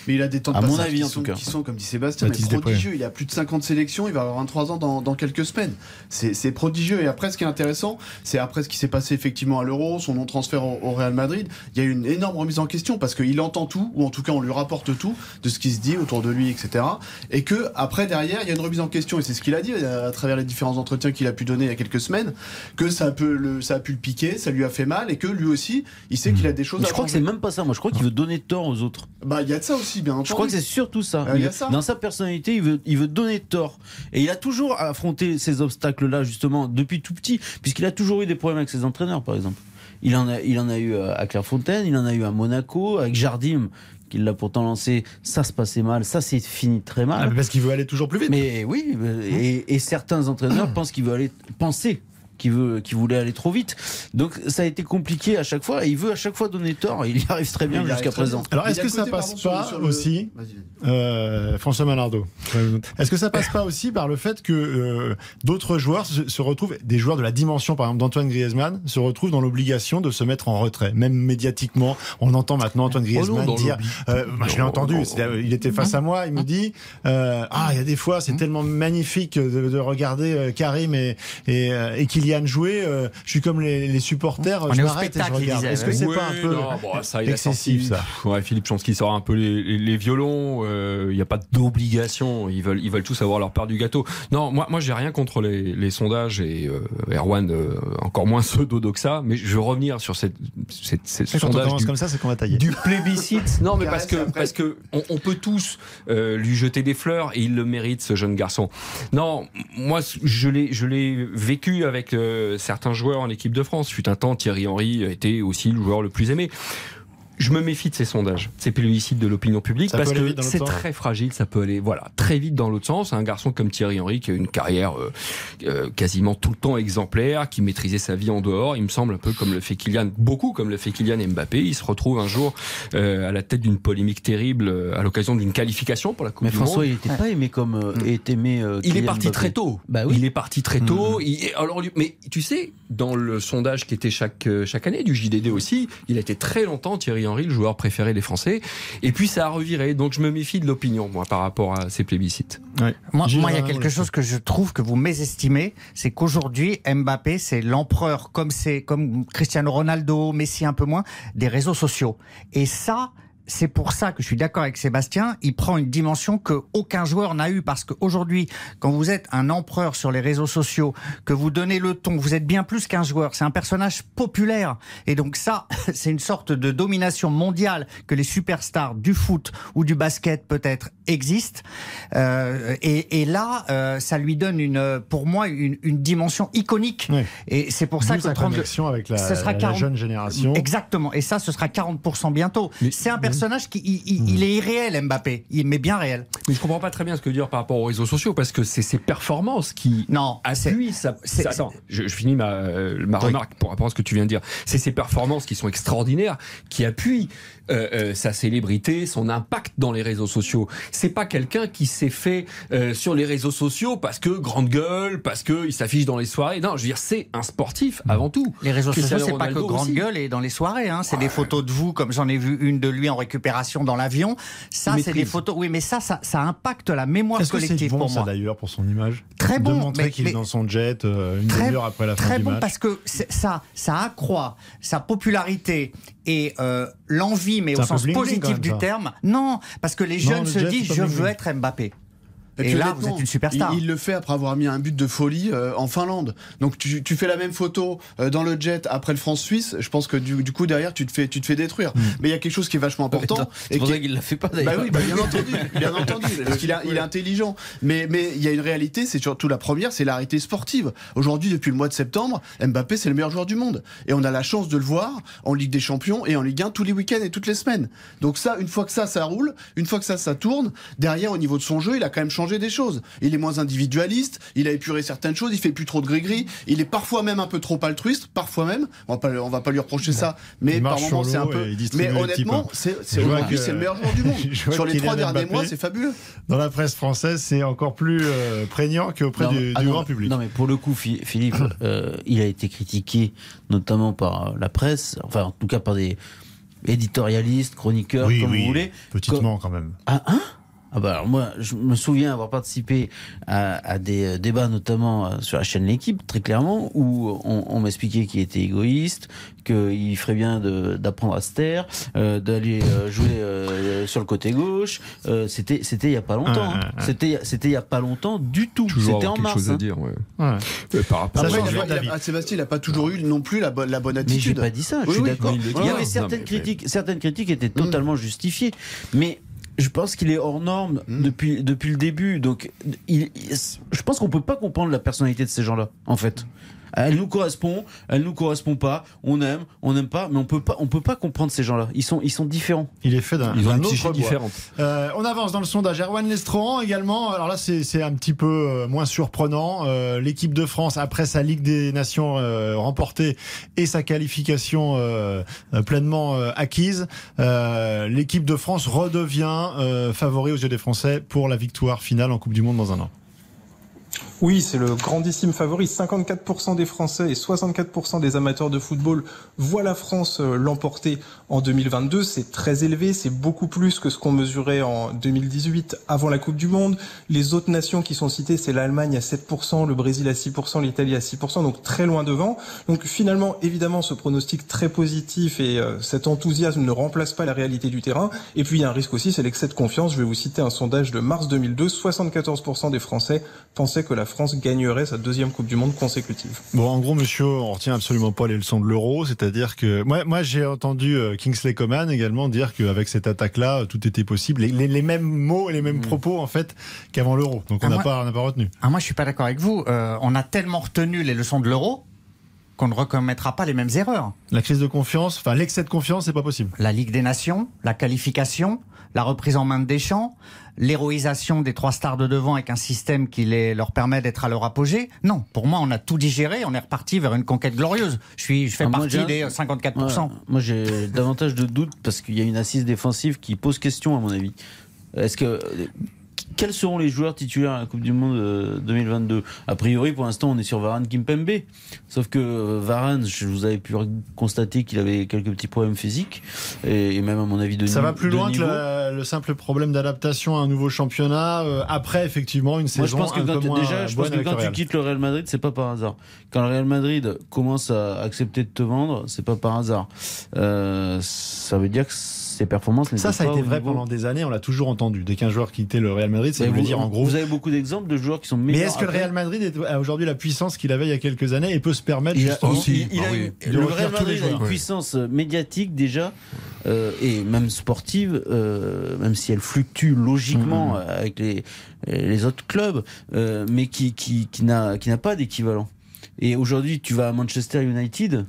Mais il a des temps de à passage mon avis, qui, en sont, tout cas. qui sont, comme dit Sébastien, mais Baptiste prodigieux. Il a plus de cinquante sélections, il va avoir vingt-trois ans dans, dans quelques semaines. C'est, c'est prodigieux. Et après, ce qui est intéressant, c'est après ce qui s'est passé effectivement à l'Euro, son non-transfert au, au Real Madrid, il y a eu une énorme remise en question parce qu'il entend tout, ou en tout cas on lui rapporte tout de ce qui se dit autour de lui, et cetera. Et que après, derrière, il y a une remise en question, et c'est ce qu'il a dit à, à travers les différents entretiens qu'il a pu donner il y a quelques semaines, que ça, peut le, ça a pu le piquer, ça lui a fait mal, et que lui aussi, il sait qu'il a des choses Mais à je crois changer. que c'est même pas ça. Moi, je crois qu'il veut donner tort aux autres. Bah, il y a de ça aussi, bien entendu. Je crois que c'est surtout ça. Euh, il y a Il- ça. Dans sa personnalité, il veut, il veut donner tort. Et il a toujours affronté ces obstacles-là, justement, depuis tout petit, puisqu'il a toujours eu des problèmes avec ses entraîneurs, par exemple. Il en a, il en a eu à Clairefontaine, il en a eu à Monaco, avec Jardim, qui l'a pourtant lancé. Ça se passait mal, ça s'est fini très mal. Ah, mais parce qu'il veut aller toujours plus vite. Mais oui, et, et certains entraîneurs pensent qu'il veut aller penser. Qui, veut, qui voulait aller trop vite. Donc ça a été compliqué à chaque fois et il veut à chaque fois donner tort et il y arrive très bien Il y jusqu'à arrive très présent. bien. Alors, Mais est-ce il y a que ça côté, passe pardon, sur pas le- sur le- aussi, Vas-y, vas-y. euh, François Malardo, est-ce que ça passe pas aussi par le fait que euh, d'autres joueurs se, se retrouvent, des joueurs de la dimension, par exemple d'Antoine Griezmann, se retrouvent dans l'obligation de se mettre en retrait, même médiatiquement. On entend maintenant Antoine Griezmann dans dire, euh, moi, je l'ai Non, entendu, non, c'est- il était face à moi, il me dit, euh, ah, il y a des fois, c'est tellement magnifique de, de regarder euh, Karim et, et, euh, et Kylian jouer. euh, je suis comme les, les supporters, On je est au m'arrête et je spectacle, il regarde. disait, Est-ce que ouais. c'est Ouais, pas un peu non, bon, ça, il a excessif, sorti- ça? Pff, ouais, Philippe, je pense qu'il sort un peu les, les, les violons. Il n'y a pas d'obligation. Ils veulent, ils veulent tous avoir leur part du gâteau. Non, moi, moi, j'ai rien contre les, les sondages et euh, Erwan euh, encore moins ceux d'Odoxa. Mais je veux revenir sur cette, cette, cette ce Quand on sondage commence du, comme ça, c'est qu'on va tailler. du plébiscite. Non, mais parce Caresse que après. parce que on, on peut tous euh, lui jeter des fleurs et il le mérite, ce jeune garçon. Non, moi, je l'ai, je l'ai vécu avec euh, certains joueurs en équipe de France. Fut un temps, Thierry Henry était aussi le joueur le plus aimé. Je me méfie de ces sondages, ces plébiscites de l'opinion publique, Ça parce peut aller que vite dans l'autre c'est sens. très fragile, ça peut aller voilà très vite dans l'autre sens. Un garçon comme Thierry Henry qui a une carrière euh, euh, quasiment tout le temps exemplaire, qui maîtrisait sa vie en dehors, il me semble un peu comme le fait Kylian, beaucoup comme le fait Kylian Mbappé. Il se retrouve un jour euh, à la tête d'une polémique terrible euh, à l'occasion d'une qualification pour la Coupe Mais du François, Monde. il n'était pas aimé comme euh, est aimé. euh, Il est Kylian parti Mbappé. très tôt. Bah oui. Il est parti très tôt. Il- et alors, lui- mais tu sais, dans le sondage qui était chaque euh, chaque année du J D D aussi, il a été très longtemps Thierry Henry le joueur préféré des Français. Et puis ça a reviré. Donc je me méfie de l'opinion moi par rapport à ces plébiscites. Ouais. Moi, Gilles, moi, il y a euh, quelque voilà. chose que je trouve que vous mésestimez, c'est qu'aujourd'hui, Mbappé, c'est l'empereur, comme c'est comme Cristiano Ronaldo, Messi un peu moins, des réseaux sociaux. Et ça, c'est pour ça que je suis d'accord avec Sébastien, il prend une dimension que aucun joueur n'a eu, parce qu'aujourd'hui, quand vous êtes un empereur sur les réseaux sociaux, que vous donnez le ton, vous êtes bien plus qu'un joueur, c'est un personnage populaire. Et donc ça, c'est une sorte de domination mondiale que les superstars du foot ou du basket peut-être existent. Euh, et, et là, euh, ça lui donne une, pour moi, une, une dimension iconique. Oui. Et c'est pour ça D'où que sa le trente-deux connexion avec la, ce sera la quarante jeune génération. Exactement. Et ça, ce sera quarante pour cent bientôt. Mais- C'est un personnage qui, il, il- il est irréel, Mbappé. Il mais bien réel. Mais je comprends pas très bien ce que veut dire par rapport aux réseaux sociaux parce que c'est ses performances qui Non, c'est- appuient sa. c'est- sa- attends, je, je finis ma, euh, ma Oui. remarque par rapport à ce que tu viens de dire. C'est ses performances qui sont extraordinaires, qui appuient euh, euh, sa célébrité, son impact dans les réseaux sociaux. C'est pas quelqu'un qui s'est fait euh, sur les réseaux sociaux parce que grande gueule, parce que il s'affiche dans les soirées. Non, je veux dire, c'est un sportif avant tout. Les réseaux sociaux, Cristiano c'est pas que Ronaldo grande aussi. gueule et dans les soirées. Hein. C'est des photos de vous, comme j'en ai vu une de lui en récupération dans l'avion. Ça, Il c'est des maîtrise. photos. Oui, mais ça, ça, ça impacte la mémoire Est-ce que c'est collective bon pour ça moi. d'ailleurs pour son image? Très bon, De montrer mais- qu'il mais- est dans son jet euh, une Très, demi-heure après la fin très du bon match. parce que c'est- ça, ça accroît sa popularité et euh, l'envie, mais C'est au un peu sens bling-bling, quand positif même, du ça. terme. Non, parce que les Non, jeunes le se jet, disent c'est je pas veux bling-bling. être Mbappé. Et, puis, là, honnêtement, vous êtes une superstar. Il, il le fait après avoir mis un but de folie euh, en Finlande. Donc tu, tu fais la même photo euh, dans le jet après le France-Suisse. Je pense que du, du coup derrière tu te fais tu te fais détruire. Mais il y a quelque chose qui est vachement important. Attends, C'est pour qui ça est- qu'il l'a fait pas Bah d'ailleurs. oui, bah bien entendu, bien entendu, parce qu'il a- il est intelligent. Mais mais il y a une réalité, c'est surtout la première, c'est la réalité sportive. Aujourd'hui, depuis le mois de septembre, Mbappé c'est le meilleur joueur du monde, et on a la chance de le voir en Ligue des Champions et en Ligue un tous les week-ends et toutes les semaines. Donc ça, une fois que ça, ça roule, une fois que ça, ça tourne, derrière au niveau de son jeu, il a quand même changé des choses. Il est moins individualiste, il a épuré certaines choses, il fait plus trop de gris-gris, il est parfois même un peu trop altruiste, parfois même. On va pas, on va pas lui reprocher ça, mais Il par marche moments sur c'est un l'eau peu. et il distribue Mais les honnêtement, types. c'est c'est Je vois aujourd'hui que- c'est le meilleur joueur du monde. Je vois Sur les Kylian trois derniers Mbappé, mois, c'est fabuleux. Dans la presse française, c'est encore plus euh, prégnant qu'auprès Non, du, ah du non, grand public. Non, mais pour le coup, Phi- Philippe, euh, il a été critiqué notamment par la presse, enfin en tout cas par des éditorialiste, chroniqueur, oui, comme oui, vous voulez. Petitement quand même. Ah, hein Ah bah alors moi, je me souviens avoir participé à, à des débats, notamment sur la chaîne L'Équipe, très clairement, où on, on m'expliquait qu'il était égoïste, qu'il ferait bien de, d'apprendre à se taire, euh, d'aller euh, jouer euh, sur le côté gauche. Euh, c'était, c'était il y a pas longtemps. Ouais, hein. ouais. C'était, c'était il y a pas longtemps du tout. Toujours C'était avoir en quelque mars. chose à hein. dire. Ouais. Ouais. Euh, par rapport Ça Après, change il a- pas il a- d'avis. ah, Sébastien, il n'a pas toujours eu non plus la bonne, la bonne Mais attitude. j'ai pas dit ça, je Oui, suis oui. d'accord. Oui, il le dit. Il y avait Non, certaines mais- critiques, certaines critiques étaient totalement justifiées, mais je pense qu'il est hors norme Mm. depuis depuis le début. Donc, il, il- je pense qu'on peut pas comprendre la personnalité de ces gens-là, en fait. Elle nous correspond, elle nous correspond pas. On aime, on n'aime pas, mais on peut pas, on peut pas comprendre ces gens-là. Ils sont, ils sont différents. Il est fait d'un, Ils ont d'un une autre psyché bois. différente. Euh, on avance dans le sondage. Erwan Lestrohan également. Alors là, c'est, c'est un petit peu euh, moins surprenant. Euh, l'équipe de France, après sa Ligue des Nations euh, remportée et sa qualification euh, euh, pleinement euh, acquise, euh, l'équipe de France redevient euh, favori aux yeux des Français pour la victoire finale en Coupe du Monde dans un an. Oui, c'est le grandissime favori. cinquante-quatre pour cent des Français et soixante-quatre pour cent des amateurs de football voient la France l'emporter en deux mille vingt-deux. C'est très élevé, c'est beaucoup plus que ce qu'on mesurait en deux mille dix-huit avant la Coupe du Monde. Les autres nations qui sont citées, c'est l'Allemagne à sept pour cent, le Brésil à six pour cent, l'Italie à six pour cent, donc très loin devant. Donc finalement, évidemment, ce pronostic très positif et euh, cet enthousiasme ne remplace pas la réalité du terrain. Et puis il y a un risque aussi, c'est l'excès de confiance. Je vais vous citer un sondage de mars deux mille deux. soixante-quatorze pour cent des Français pensaient que la France gagnerait sa deuxième Coupe du Monde consécutive. Bon, en gros, monsieur, on retient absolument pas les leçons de l'Euro, c'est-à-dire que moi, moi, j'ai entendu euh, Kingsley Coman également dire qu'avec cette attaque-là, euh, tout était possible. Les, les, les mêmes mots et les mêmes mmh. propos en fait qu'avant l'Euro. Donc on n'a ah, pas, on n'a pas retenu. Ah, moi, je suis pas d'accord avec vous. Euh, on a tellement retenu les leçons de l'Euro qu'on ne recommettra pas les mêmes erreurs. La crise de confiance, enfin l'excès de confiance, c'est pas possible. La Ligue des Nations, la qualification, la reprise en main de Deschamps, l'héroïsation des trois stars de devant avec un système qui les, leur permet d'être à leur apogée. Non, pour moi, on a tout digéré, on est reparti vers une conquête glorieuse. Je, suis, je fais ah, partie moi, des cinquante-quatre pour cent. Ouais, moi, j'ai davantage de doutes parce qu'il y a une assise défensive qui pose question, à mon avis. Est-ce que... Quels seront les joueurs titulaires à la Coupe du Monde deux mille vingt-deux ? A priori, pour l'instant, on est sur Varane, Kimpembe. Sauf que Varane, je vous avais pu constater qu'il avait quelques petits problèmes physiques et même, à mon avis, de Ça ni- va plus de loin niveau. que la- le simple problème d'adaptation à un nouveau championnat. Euh, après, effectivement, une Moi, saison je pense que un quand, peu moins déjà, je pense bonne que avec quand le tu Real. quittes le Real Madrid, c'est pas par hasard. Quand le Real Madrid commence à accepter de te vendre, c'est pas par hasard. Euh, ça veut dire que ses performances n'étaient Ça, ça a pas été au vrai niveau. pendant des années. On l'a toujours entendu. Dès qu'un joueur quittait le Real Madrid, ça Mais voulait vous, dire en gros. vous avez beaucoup d'exemples de joueurs qui sont Mais meilleurs. est-ce que le après. Real Madrid est- a aujourd'hui la puissance qu'il avait il y a quelques années et peut se permettre Il a, justement il- il- il a Ah oui. une- de le retenir Real tous les Madrid a joueurs. une puissance médiatique déjà euh, et même sportive, euh, même si elle fluctue logiquement Mmh. avec les, les autres clubs, euh, mais qui, qui, qui n'a qui n'a pas d'équivalent. Et aujourd'hui, tu vas à Manchester United,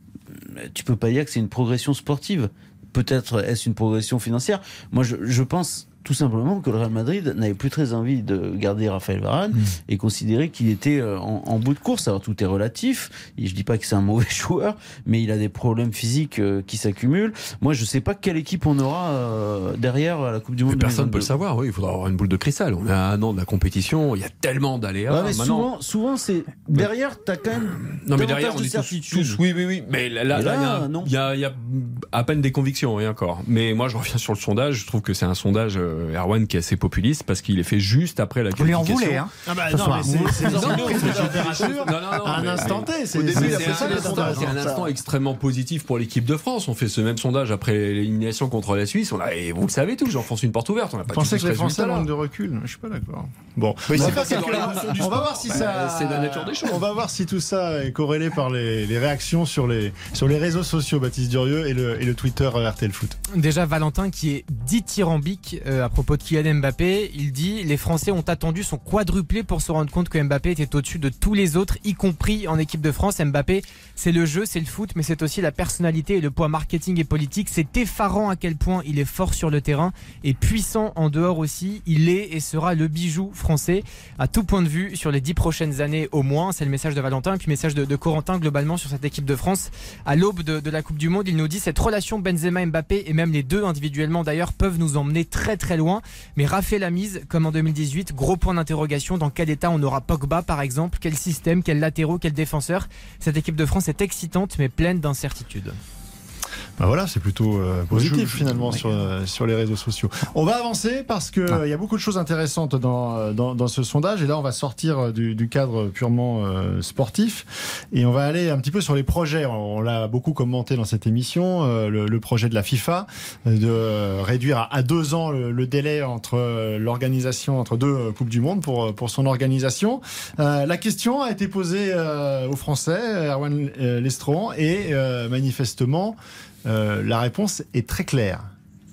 tu peux pas dire que c'est une progression sportive. Peut-être est-ce une progression financière. Moi, je, je pense tout simplement que le Real Madrid n'avait plus très envie de garder Raphaël Varane mmh. et considérait qu'il était en, en bout de course. Alors tout est relatif. Et je dis pas que c'est un mauvais joueur, mais il a des problèmes physiques euh, qui s'accumulent. Moi, je sais pas quelle équipe on aura euh, derrière à la Coupe du Monde. Mais personne ne peut deux mille vingt-deux. le savoir. Oui, il faudra avoir une boule de cristal. On est à un an de la compétition. Il y a tellement d'aléas. Ouais, mais Maintenant- souvent, souvent c'est derrière. T'as quand même Non, mais davantage derrière, on de est tous, certitude. tous- oui, oui, oui. Mais là, là, Et là, il y a là, un- non. il y, a, il y a à peine des convictions, et encore. Mais moi, je reviens sur le sondage. Je trouve que c'est un sondage, euh, Erwan, qui est assez populiste parce qu'il est fait juste après la Vous lui en qualification. voulez, hein Ah bah Ce non, soir. mais c'est, c'est une Non, non, prise de mais- température Non, non, non, à un mais- instant T. C'est, Au début, c'est- il a c'est fait ça ça, le les sondage. C'est un instant extrêmement positif pour l'équipe de France. On fait ce même sondage après l'élimination contre la Suisse. On a, et vous le savez tous, j'enfonce une porte ouverte. On n'a Je pas pensais du tout que les ce Français résultat-là. manquent de recul. Je suis pas d'accord. Bon, Oui, on, c'est va pas calculer- dans la leçon du on va sport. voir si Bah, ça. c'est la nature des choses. On va voir si tout ça est corrélé par les, les réactions sur les sur les réseaux sociaux, Baptiste Durieux et le et le Twitter R T L Foot. Déjà Valentin qui est dithyrambique euh, à propos de Kylian Mbappé, il dit les Français ont attendu son quadruplé pour se rendre compte que Mbappé était au-dessus de tous les autres, y compris en équipe de France. Mbappé, c'est le jeu, c'est le foot, mais c'est aussi la personnalité et le poids marketing et politique. C'est effarant à quel point il est fort sur le terrain et puissant en dehors aussi. Il est et sera le bijou français à tout point de vue sur les dix prochaines années au moins. C'est le message de Valentin et puis message de, de Corentin globalement sur cette équipe de France. À l'aube de, de la Coupe du Monde, il nous dit cette relation Benzema-Mbappé et même les deux individuellement d'ailleurs peuvent nous emmener très très loin. Mais rafler la mise comme en deux mille dix-huit, gros point d'interrogation. Dans quel état on aura Pogba par exemple? Quel système? Quels latéraux? Quels défenseurs? Cette équipe de France est excitante mais pleine d'incertitudes. Bah voilà, c'est plutôt euh, positif je, finalement je, sur, euh, sur les réseaux sociaux. On va avancer parce qu'il ah. euh, y a beaucoup de choses intéressantes dans, dans, dans ce sondage. Et là, on va sortir du, du cadre purement euh, sportif. Et on va aller un petit peu sur les projets. On, on l'a beaucoup commenté dans cette émission. Euh, le, le projet de la FIFA euh, de euh, réduire à, à deux ans le, le délai entre euh, l'organisation, entre deux euh, Coupes du Monde pour, pour son organisation. Euh, la question a été posée euh, aux Français, Erwan euh, Lestrohan, et euh, manifestement, Euh, la réponse est très claire.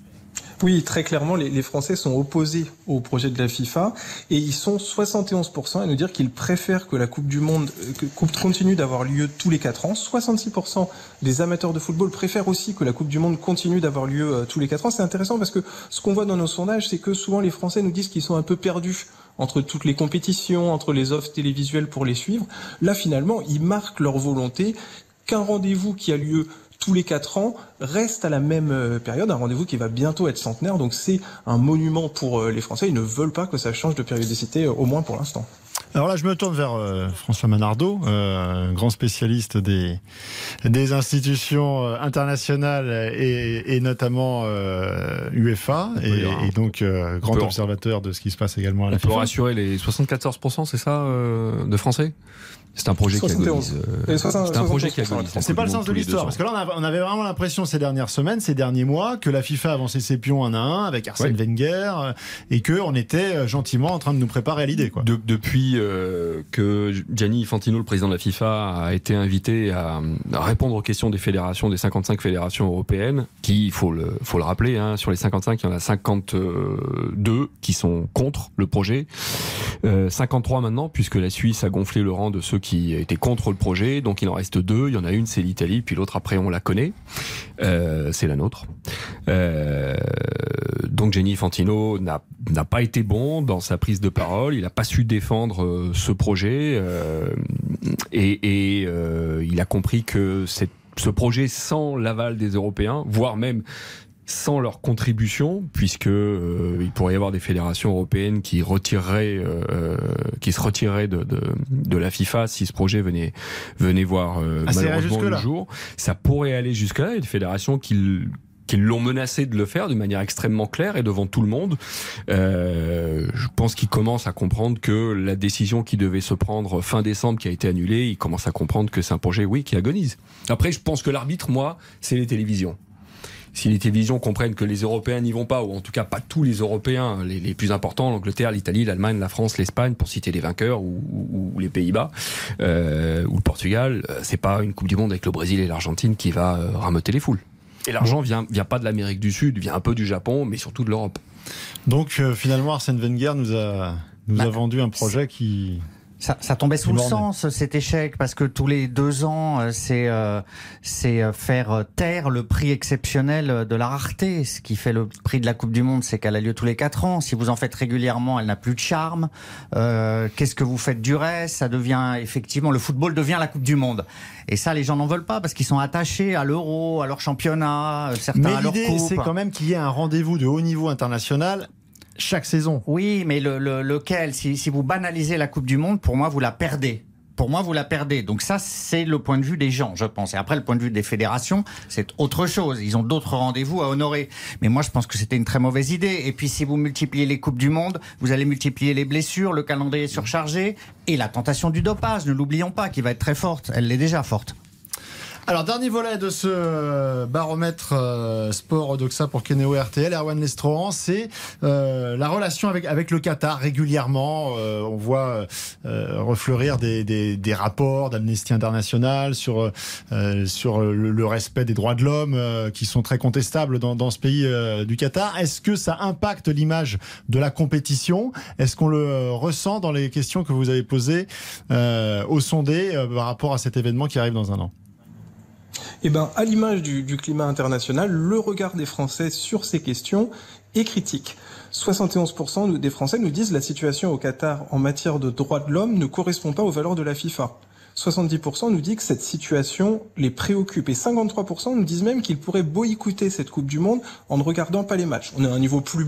Oui, très clairement, les, les Français sont opposés au projet de la FIFA et ils sont soixante et onze pour cent à nous dire qu'ils préfèrent que la Coupe du Monde que coupe continue d'avoir lieu tous les quatre ans. soixante-six pour cent des amateurs de football préfèrent aussi que la Coupe du Monde continue d'avoir lieu euh, tous les quatre ans. C'est intéressant parce que ce qu'on voit dans nos sondages, c'est que souvent les Français nous disent qu'ils sont un peu perdus entre toutes les compétitions, entre les offres télévisuelles pour les suivre. Là, finalement, ils marquent leur volonté qu'un rendez-vous qui a lieu tous les quatre ans reste à la même période, un rendez-vous qui va bientôt être centenaire, donc c'est un monument pour les Français. Ils ne veulent pas que ça change de périodicité, au moins pour l'instant. Alors là, je me tourne vers euh, François Manardo, euh, grand spécialiste des, des institutions internationales et, et notamment euh, UEFA, et, et donc euh, grand observateur de ce qui se passe également à la on FIFA. On peut rassurer les soixante-quatorze pour cent, c'est ça, euh, de Français ? C'est un projet qui agonise. Euh, c'est un projet qui agonise. C'est pas le sens de l'histoire, parce que là, on avait vraiment l'impression ces dernières semaines, ces derniers mois, que la FIFA avançait ses pions un à un avec Arsène ouais. Wenger et que on était gentiment en train de nous préparer à l'idée, quoi. De, depuis euh, que Gianni Infantino, le président de la FIFA, a été invité à, à répondre aux questions des fédérations, des cinquante-cinq fédérations européennes, qui, il faut le, faut le rappeler, hein, sur les cinquante-cinq, il y en a cinquante-deux qui sont contre le projet. Euh, cinquante-trois maintenant, puisque la Suisse a gonflé le rang de ceux qui étaient contre le projet, donc il en reste deux. Il y en a une, c'est l'Italie, puis l'autre après on la connaît, euh, c'est la nôtre. Euh, donc Gianni Infantino n'a, n'a pas été bon dans sa prise de parole, il n'a pas su défendre euh, ce projet, euh, et, et euh, il a compris que cette, ce projet sans l'aval des Européens, voire même sans leur contribution, puisque euh, il pourrait y avoir des fédérations européennes qui retireraient, euh, qui se retireraient de, de, de la FIFA si ce projet venait venait voir euh, ah, malheureusement le jour. Ça pourrait aller jusque là. Il y a des fédérations qui qui l'ont menacé de le faire d'une manière extrêmement claire et devant tout le monde. Euh, je pense qu'ils commencent à comprendre que la décision qui devait se prendre fin décembre, qui a été annulée, ils commencent à comprendre que c'est un projet, oui, qui agonise. Après, je pense que l'arbitre, moi, c'est les télévisions. Si les télévisions comprennent que les Européens n'y vont pas, ou en tout cas pas tous les Européens, les, les plus importants, l'Angleterre, l'Italie, l'Allemagne, la France, l'Espagne, pour citer les vainqueurs, ou, ou, ou les Pays-Bas, euh, ou le Portugal, c'est pas une Coupe du Monde avec le Brésil et l'Argentine qui va euh, rameuter les foules. Et l'argent vient, vient pas de l'Amérique du Sud, vient un peu du Japon, mais surtout de l'Europe. Donc euh, finalement, Arsène Wenger nous a, nous bah, a vendu un projet qui... Ça, ça tombait sous le sens, cet échec, parce que tous les deux ans, c'est euh, c'est faire taire le prix exceptionnel de la rareté. Ce qui fait le prix de la Coupe du Monde, c'est qu'elle a lieu tous les quatre ans. Si vous en faites régulièrement, elle n'a plus de charme. Euh, qu'est-ce que vous faites du reste ? Ça devient effectivement, le football devient la Coupe du Monde. Et ça, les gens n'en veulent pas, parce qu'ils sont attachés à l'Euro, à leur championnat, certains mais à leur coupe. Mais l'idée, c'est quand même qu'il y ait un rendez-vous de haut niveau international chaque saison. Oui, mais le, le, lequel si, si vous banalisez la Coupe du Monde, pour moi, vous la perdez. Pour moi, vous la perdez. Donc ça, c'est le point de vue des gens, je pense. Et après, le point de vue des fédérations, c'est autre chose. Ils ont d'autres rendez-vous à honorer. Mais moi, je pense que c'était une très mauvaise idée. Et puis, si vous multipliez les Coupes du Monde, vous allez multiplier les blessures, le calendrier surchargé et la tentation du dopage, ne l'oublions pas, qui va être très forte. Elle l'est déjà forte. Alors, dernier volet de ce baromètre euh, sport Odoxa pour Kenéo R T L, Erwan Lestrohan, c'est euh, la relation avec, avec le Qatar. Régulièrement, euh, on voit euh, refleurir des, des, des rapports d'Amnesty International sur, euh, sur le, le respect des droits de l'homme euh, qui sont très contestables dans, dans ce pays euh, du Qatar. Est-ce que ça impacte l'image de la compétition ? Est-ce qu'on le ressent dans les questions que vous avez posées euh, aux sondés euh, par rapport à cet événement qui arrive dans un an ? Eh ben, à l'image du, du climat international, le regard des Français sur ces questions est critique. soixante et onze pour cent des Français nous disent que la situation au Qatar en matière de droits de l'homme ne correspond pas aux valeurs de la FIFA. soixante-dix pour cent nous disent que cette situation les préoccupe. Et cinquante-trois pour cent nous disent même qu'ils pourraient boycotter cette Coupe du Monde en ne regardant pas les matchs. On est à un niveau plus bas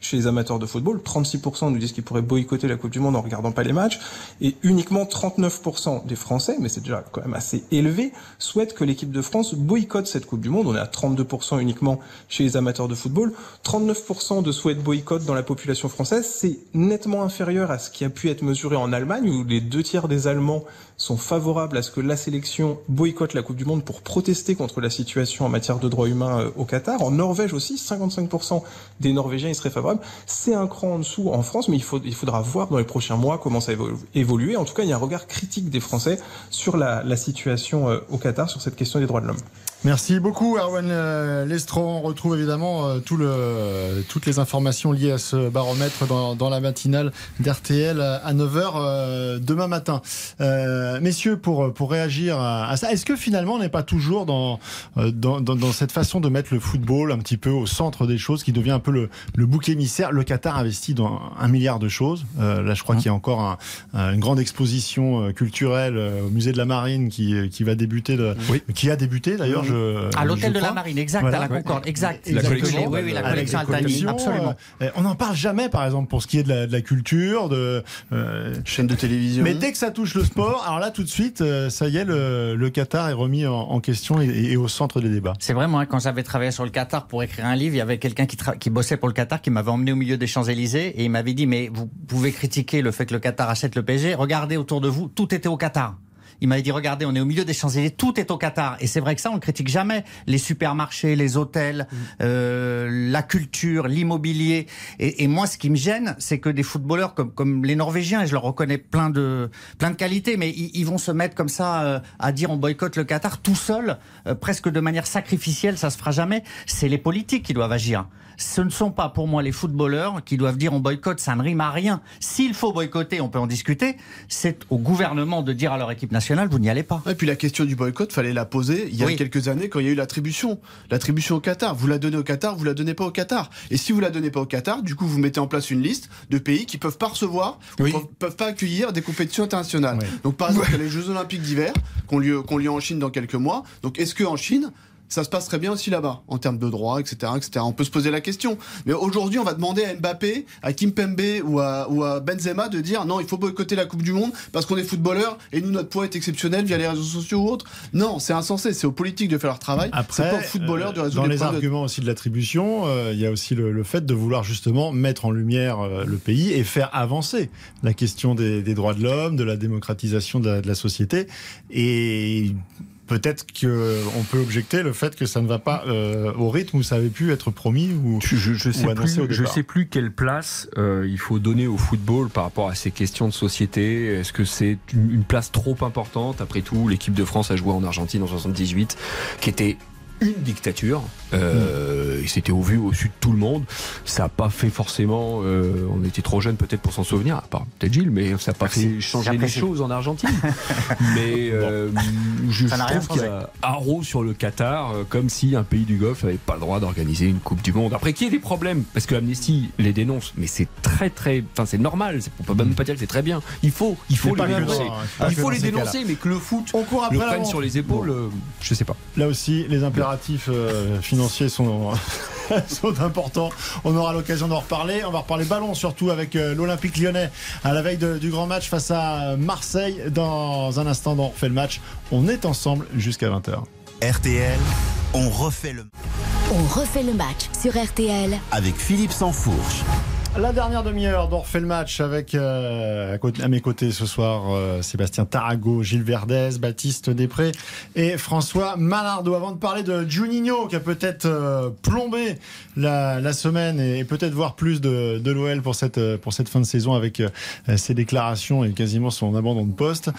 chez les amateurs de football. trente-six pour cent nous disent qu'ils pourraient boycotter la Coupe du Monde en regardant pas les matchs. Et uniquement trente-neuf pour cent des Français, mais c'est déjà quand même assez élevé, souhaitent que l'équipe de France boycotte cette Coupe du Monde. On est à trente-deux pour cent uniquement chez les amateurs de football. trente-neuf pour cent de souhait de boycott dans la population française. C'est nettement inférieur à ce qui a pu être mesuré en Allemagne, où les deux tiers des Allemands sont favorables à ce que la sélection boycotte la Coupe du Monde pour protester contre la situation en matière de droits humains au Qatar. En Norvège aussi, cinquante-cinq pour cent des Norvégiens y seraient favorables. C'est un cran en dessous en France, mais il, faut, il faudra voir dans les prochains mois comment ça va évoluer. En tout cas, il y a un regard critique des Français sur la, la situation au Qatar, sur cette question des droits de l'homme. Merci beaucoup Erwan euh, Lestro. On retrouve évidemment euh, tout le, toutes les informations liées à ce baromètre dans, dans la matinale d'R T L à neuf heures euh, demain matin. Euh, messieurs, pour, pour réagir à, à ça, est-ce que finalement on n'est pas toujours dans, dans, dans, dans cette façon de mettre le football un petit peu au centre des choses, qui devient un peu le, le bouc émissaire? Le Qatar investit dans un milliard de choses. Euh, là, je crois mmh. qu'il y a encore un, un, une grande exposition culturelle au musée de la Marine qui, qui va débuter, de, oui. qui a débuté d'ailleurs. Mmh. Je, à l'hôtel de crois. la Marine, exact, voilà. à la Concorde, exact. La collection, oui, oui, la collection Altani, absolument. Euh, on n'en parle jamais, par exemple, pour ce qui est de la, de la culture, de euh, chaîne de télévision. Mais dès que ça touche le sport, alors là, tout de suite, euh, ça y est, le, le Qatar est remis en, en question et, et au centre des débats. C'est vrai, moi, quand j'avais travaillé sur le Qatar pour écrire un livre, il y avait quelqu'un qui, tra- qui bossait pour le Qatar, qui m'avait emmené au milieu des Champs-Élysées et il m'avait dit, mais vous pouvez critiquer le fait que le Qatar achète le P S G, regardez autour de vous, tout était au Qatar. Il m'avait dit, regardez, on est au milieu des Champs-Élysées, tout est au Qatar. Et c'est vrai que ça, on ne critique jamais. Les supermarchés, les hôtels, mmh. euh, la culture, l'immobilier. Et, et moi, ce qui me gêne, c'est que des footballeurs comme, comme les Norvégiens, et je leur reconnais plein de, plein de qualités, mais ils, ils vont se mettre comme ça euh, à dire on boycotte le Qatar tout seul, euh, presque de manière sacrificielle, ça se fera jamais. C'est les politiques qui doivent agir. Ce ne sont pas pour moi les footballeurs qui doivent dire on boycotte, ça ne rime à rien. S'il faut boycotter, on peut en discuter. C'est au gouvernement de dire à leur équipe nationale, vous n'y allez pas. Et puis la question du boycott, fallait la poser il y a oui. quelques années quand il y a eu l'attribution. L'attribution au Qatar. Vous la donnez au Qatar, vous la donnez pas au Qatar. Et si vous la donnez pas au Qatar, du coup vous mettez en place une liste de pays qui peuvent pas recevoir, oui. ou peuvent pas accueillir des compétitions internationales. Oui. Donc par exemple, il y a les Jeux Olympiques d'hiver qu'on lieu, qu'on lieu en Chine dans quelques mois. Donc est-ce que en Chine ça se passe très bien aussi là-bas, en termes de droits, et cetera, et cetera. On peut se poser la question. Mais aujourd'hui, on va demander à Mbappé, à Kimpembe ou à, ou à Benzema de dire non, il faut boycotter la Coupe du Monde parce qu'on est footballeur et nous, notre poids est exceptionnel via les réseaux sociaux ou autres. Non, c'est insensé. C'est aux politiques de faire leur travail. Après, c'est pas aux footballeurs de résoudre dans les les problèmes. arguments aussi de l'attribution, il euh, y a aussi le, le fait de vouloir justement mettre en lumière euh, le pays et faire avancer la question des, des droits de l'homme, de la démocratisation de la, de la société. Et peut-être qu'on peut objecter le fait que ça ne va pas euh, au rythme où ça avait pu être promis ou, je, je, je ou sais annoncé plus, au départ. Je sais plus quelle place euh, il faut donner au football par rapport à ces questions de société. Est-ce que c'est une, une place trop importante? Après tout, l'équipe de France a joué en Argentine en soixante-dix-huit, qui était une dictature. Euh, mmh. C'était au vu, au su de tout le monde. Ça n'a pas fait forcément. Euh, on était trop jeunes peut-être pour s'en souvenir, à part peut-être Gilles, mais ça n'a pas Merci. fait changer les choses en Argentine. mais euh, bon. je ça trouve qu'il y a haro sur le Qatar, euh, comme si un pays du Golfe n'avait pas le droit d'organiser une Coupe du Monde. Après, qu'il y ait des problèmes, parce que Amnesty les dénonce, mais c'est très très. Enfin, c'est normal. On peut même pas dire que c'est très bien. Il faut, il faut les dénoncer. Hein, il faut les dénoncer, mais que le foot on court après le prenne sur les épaules, bon. euh, je sais pas. Là aussi, les impératifs euh, financiers sont, sont importants. On aura l'occasion d'en reparler. On va reparler ballon surtout avec euh, l'Olympique Lyonnais à la veille de, du grand match face à Marseille. Dans un instant, on refait le match. On est ensemble jusqu'à vingt heures. R T L, on refait le On refait le match sur R T L avec Philippe Sansfourche. La dernière demi-heure d'on refait le match avec euh, à, côté, à mes côtés ce soir euh, Sébastien Tarago, Gilles Verdez, Baptiste Després et François Malardo. Avant de parler de Juninho qui a peut-être euh, plombé la, la semaine et, et peut-être voir plus de, de l'O L pour cette, pour cette fin de saison avec euh, ses déclarations et quasiment son abandon de poste.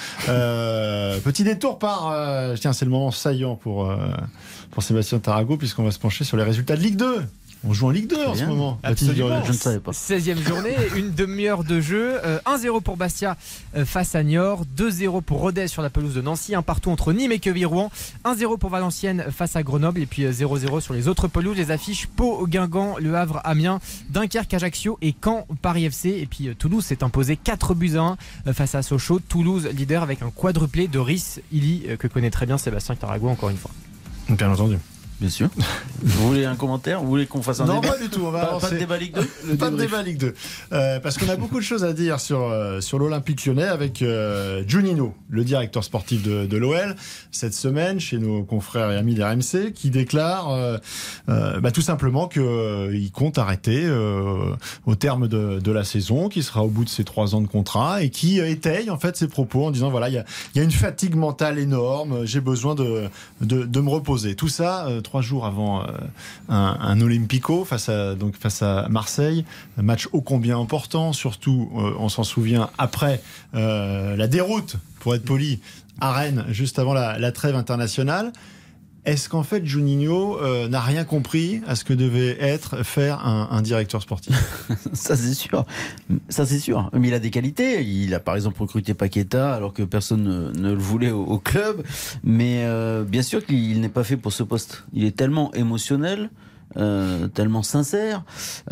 Euh, petit détour par... Euh, tiens, c'est le moment saillant pour, euh, pour Sébastien Tarago puisqu'on va se pencher sur les résultats de Ligue deux. On joue en Ligue deux en ce moment. Absolument. Je ne savais pas. seizième journée, une demi-heure de jeu. Euh, un zéro pour Bastia euh, face à Niort. deux zéro pour Rodez sur la pelouse de Nancy. Un partout entre Nîmes et Quevilly-Rouen. un zéro pour Valenciennes face à Grenoble. Et puis euh, zéro zéro sur les autres pelouses. Les affiches Pau, Guingamp, Le Havre, Amiens, Dunkerque, Ajaccio et Caen, Paris F C. Et puis euh, Toulouse s'est imposé quatre buts à un euh, face à Sochaux. Toulouse leader avec un quadruplé de Rhys Illy euh, que connaît très bien Sébastien Tarago encore une fois. Bien entendu. Bien sûr. Vous voulez un commentaire? Vous voulez qu'on fasse un non, débat? Non, pas du tout. On va pas, avancer. Pas de débat Ligue deux. Pas de débat Ligue deux. Euh, parce qu'on a beaucoup de choses à dire sur, euh, sur l'Olympique Lyonnais avec euh, Juninho, le directeur sportif de, de l'O L, cette semaine, chez nos confrères et amis d'R M C, qui déclare euh, euh, bah, tout simplement qu'il euh, compte arrêter euh, au terme de, de la saison, qui sera au bout de ses trois ans de contrat, et qui euh, étaye en fait ses propos en disant voilà, il y a, y a une fatigue mentale énorme, j'ai besoin de, de, de me reposer. Tout ça, euh, trois jours avant euh, un, un Olympico face à, donc face à Marseille, un match ô combien important, surtout euh, on s'en souvient après euh, la déroute, pour être poli, à Rennes, juste avant la, la trêve internationale. Est-ce qu'en fait Juninho euh, n'a rien compris à ce que devait être faire un, un directeur sportif? Ça c'est sûr, ça c'est sûr. Mais il a des qualités. Il a par exemple recruté Paqueta alors que personne ne, ne le voulait au, au club. Mais euh, bien sûr qu'il n'est pas fait pour ce poste. Il est tellement émotionnel. Euh, tellement sincère,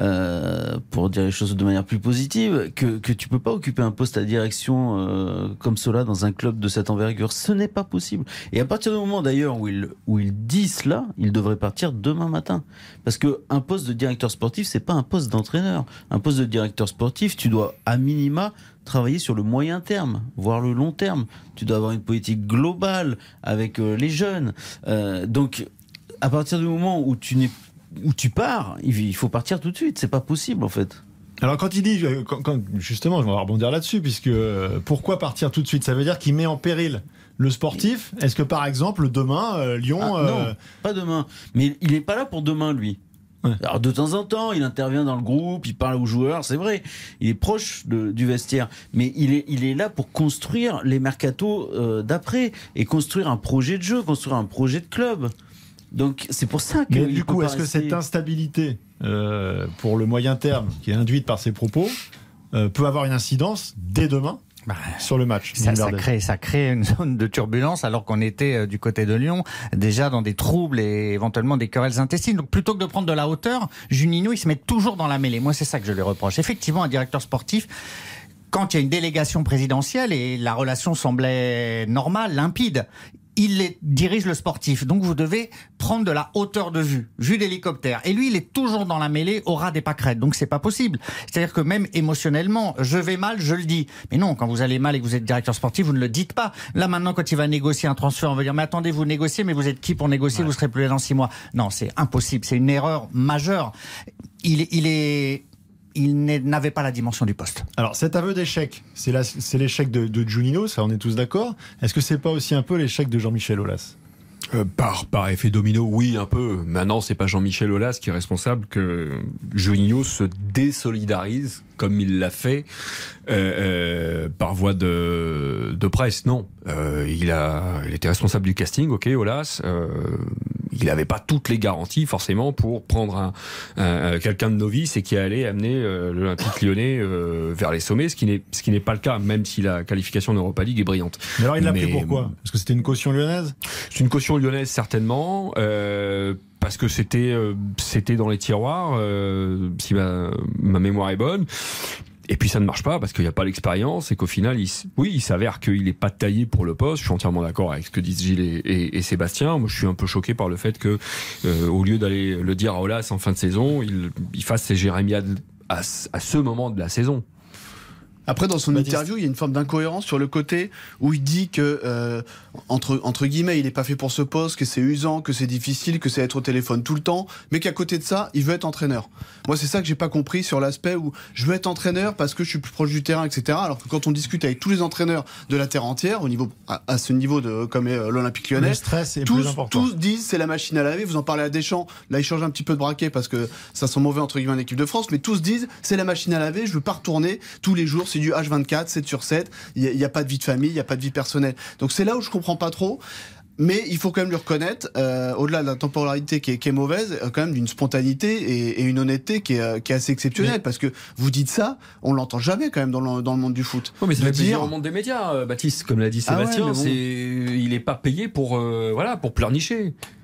euh, pour dire les choses de manière plus positive, que, que tu peux pas occuper un poste à direction euh, comme cela dans un club de cette envergure. Ce n'est pas possible. Et à partir du moment d'ailleurs où il, où il dit cela, il devrait partir demain matin. Parce que un poste de directeur sportif, c'est pas un poste d'entraîneur. Un poste de directeur sportif, tu dois à minima travailler sur le moyen terme, voire le long terme. Tu dois avoir une politique globale avec euh, les jeunes. Euh, donc, à partir du moment où tu n'es où tu pars, il faut partir tout de suite. C'est pas possible en fait. Alors quand il dit, quand, quand, justement, je vais rebondir là-dessus, puisque euh, pourquoi partir tout de suite? Ça veut dire qu'il met en péril le sportif. Est-ce que par exemple demain euh, Lyon ah, Non, euh... pas demain. Mais il n'est pas là pour demain, lui. Ouais. Alors de temps en temps, il intervient dans le groupe, il parle aux joueurs, c'est vrai. Il est proche de, du vestiaire, mais il est, il est là pour construire les mercatos euh, d'après et construire un projet de jeu, construire un projet de club. Donc c'est pour ça que. Mais du coup, est-ce rester... que cette instabilité euh, pour le moyen terme qui est induite par ses propos euh, peut avoir une incidence dès demain bah, sur le match? Ça, ça, crée, ça crée une zone de turbulence alors qu'on était euh, du côté de Lyon déjà dans des troubles et éventuellement des querelles intestines. Donc plutôt que de prendre de la hauteur, Juninho il se met toujours dans la mêlée. Moi c'est ça que je lui reproche. Effectivement, un directeur sportif, quand il y a une délégation présidentielle et la relation semblait normale, limpide, il les dirige le sportif. Donc vous devez prendre de la hauteur de vue, vue d'hélicoptère. Et lui, il est toujours dans la mêlée au ras des pâquerettes. Donc c'est pas possible. C'est-à-dire que même émotionnellement, je vais mal, je le dis. Mais non, quand vous allez mal et que vous êtes directeur sportif, vous ne le dites pas. Là maintenant, quand il va négocier un transfert, on va dire mais attendez, vous négociez, mais vous êtes qui pour négocier? Ouais. Vous serez plus là dans six mois. Non, c'est impossible. C'est une erreur majeure. Il, il est il n'avait pas la dimension du poste. Alors cet aveu d'échec, c'est, la, c'est l'échec de, de Juninho, ça on est tous d'accord. Est-ce que c'est pas aussi un peu l'échec de Jean-Michel Aulas? Euh, par, par effet domino, oui, un peu. Maintenant, c'est pas Jean-Michel Aulas qui est responsable que Juninho se désolidarise, comme il l'a fait, euh, euh, par voie de, de presse. Non. Euh, il, a, il était responsable du casting, ok, Aulas. Euh, il n'avait pas toutes les garanties, forcément, pour prendre un, un, quelqu'un de novice et qui allait amener euh, l'Olympique Lyonnais euh, vers les sommets, ce qui, n'est, ce qui n'est pas le cas, même si la qualification en Europa League est brillante. Mais alors, il l'a pris pourquoi? Parce que c'était une caution lyonnaise? C'est une caution lyonnaise, certainement. Euh, parce que c'était, euh, c'était dans les tiroirs, euh, si ma, ma mémoire est bonne. Et puis ça ne marche pas parce qu'il n'y a pas l'expérience et qu'au final, il, oui, il s'avère qu'il n'est pas taillé pour le poste. Je suis entièrement d'accord avec ce que disent Gilles et, et, et Sébastien. Moi, je suis un peu choqué par le fait que, euh, au lieu d'aller le dire à Aulas en fin de saison, il, il fasse ses jérémiades à, à ce moment de la saison. Après, dans son Baptiste. interview, il y a une forme d'incohérence sur le côté où il dit que, euh, entre, entre guillemets, il n'est pas fait pour ce poste, que c'est usant, que c'est difficile, que c'est être au téléphone tout le temps, mais qu'à côté de ça, il veut être entraîneur. Moi, c'est ça que j'ai pas compris sur l'aspect où je veux être entraîneur parce que je suis plus proche du terrain, et cetera. Alors que quand on discute avec tous les entraîneurs de la terre entière, au niveau, à, à ce niveau de, comme est l'Olympique Lyonnais, le stress est tous, plus important. tous disent c'est la machine à laver. Vous en parlez à Deschamps, là, il change un petit peu de braquet parce que ça sent mauvais entre guillemets en équipe de France, mais tous disent c'est la machine à laver, je veux pas retourner tous les jours, c'est du H vingt-quatre, sept sur sept, il n'y a, a pas de vie de famille, il n'y a pas de vie personnelle. Donc c'est là où je comprends pas trop. Mais il faut quand même lui reconnaître, euh, au-delà de la temporalité qui est, qui est mauvaise, euh, quand même d'une spontanéité et, et une honnêteté qui est, euh, qui est assez exceptionnelle. Mais... parce que vous dites ça, on l'entend jamais quand même dans le, dans le monde du foot. Oui, mais c'est le dire... dans le monde des médias, euh, Baptiste, comme l'a dit Sébastien. Ah ouais, bon... c'est... Il n'est pas payé pour, euh, voilà, pour pleurnicher.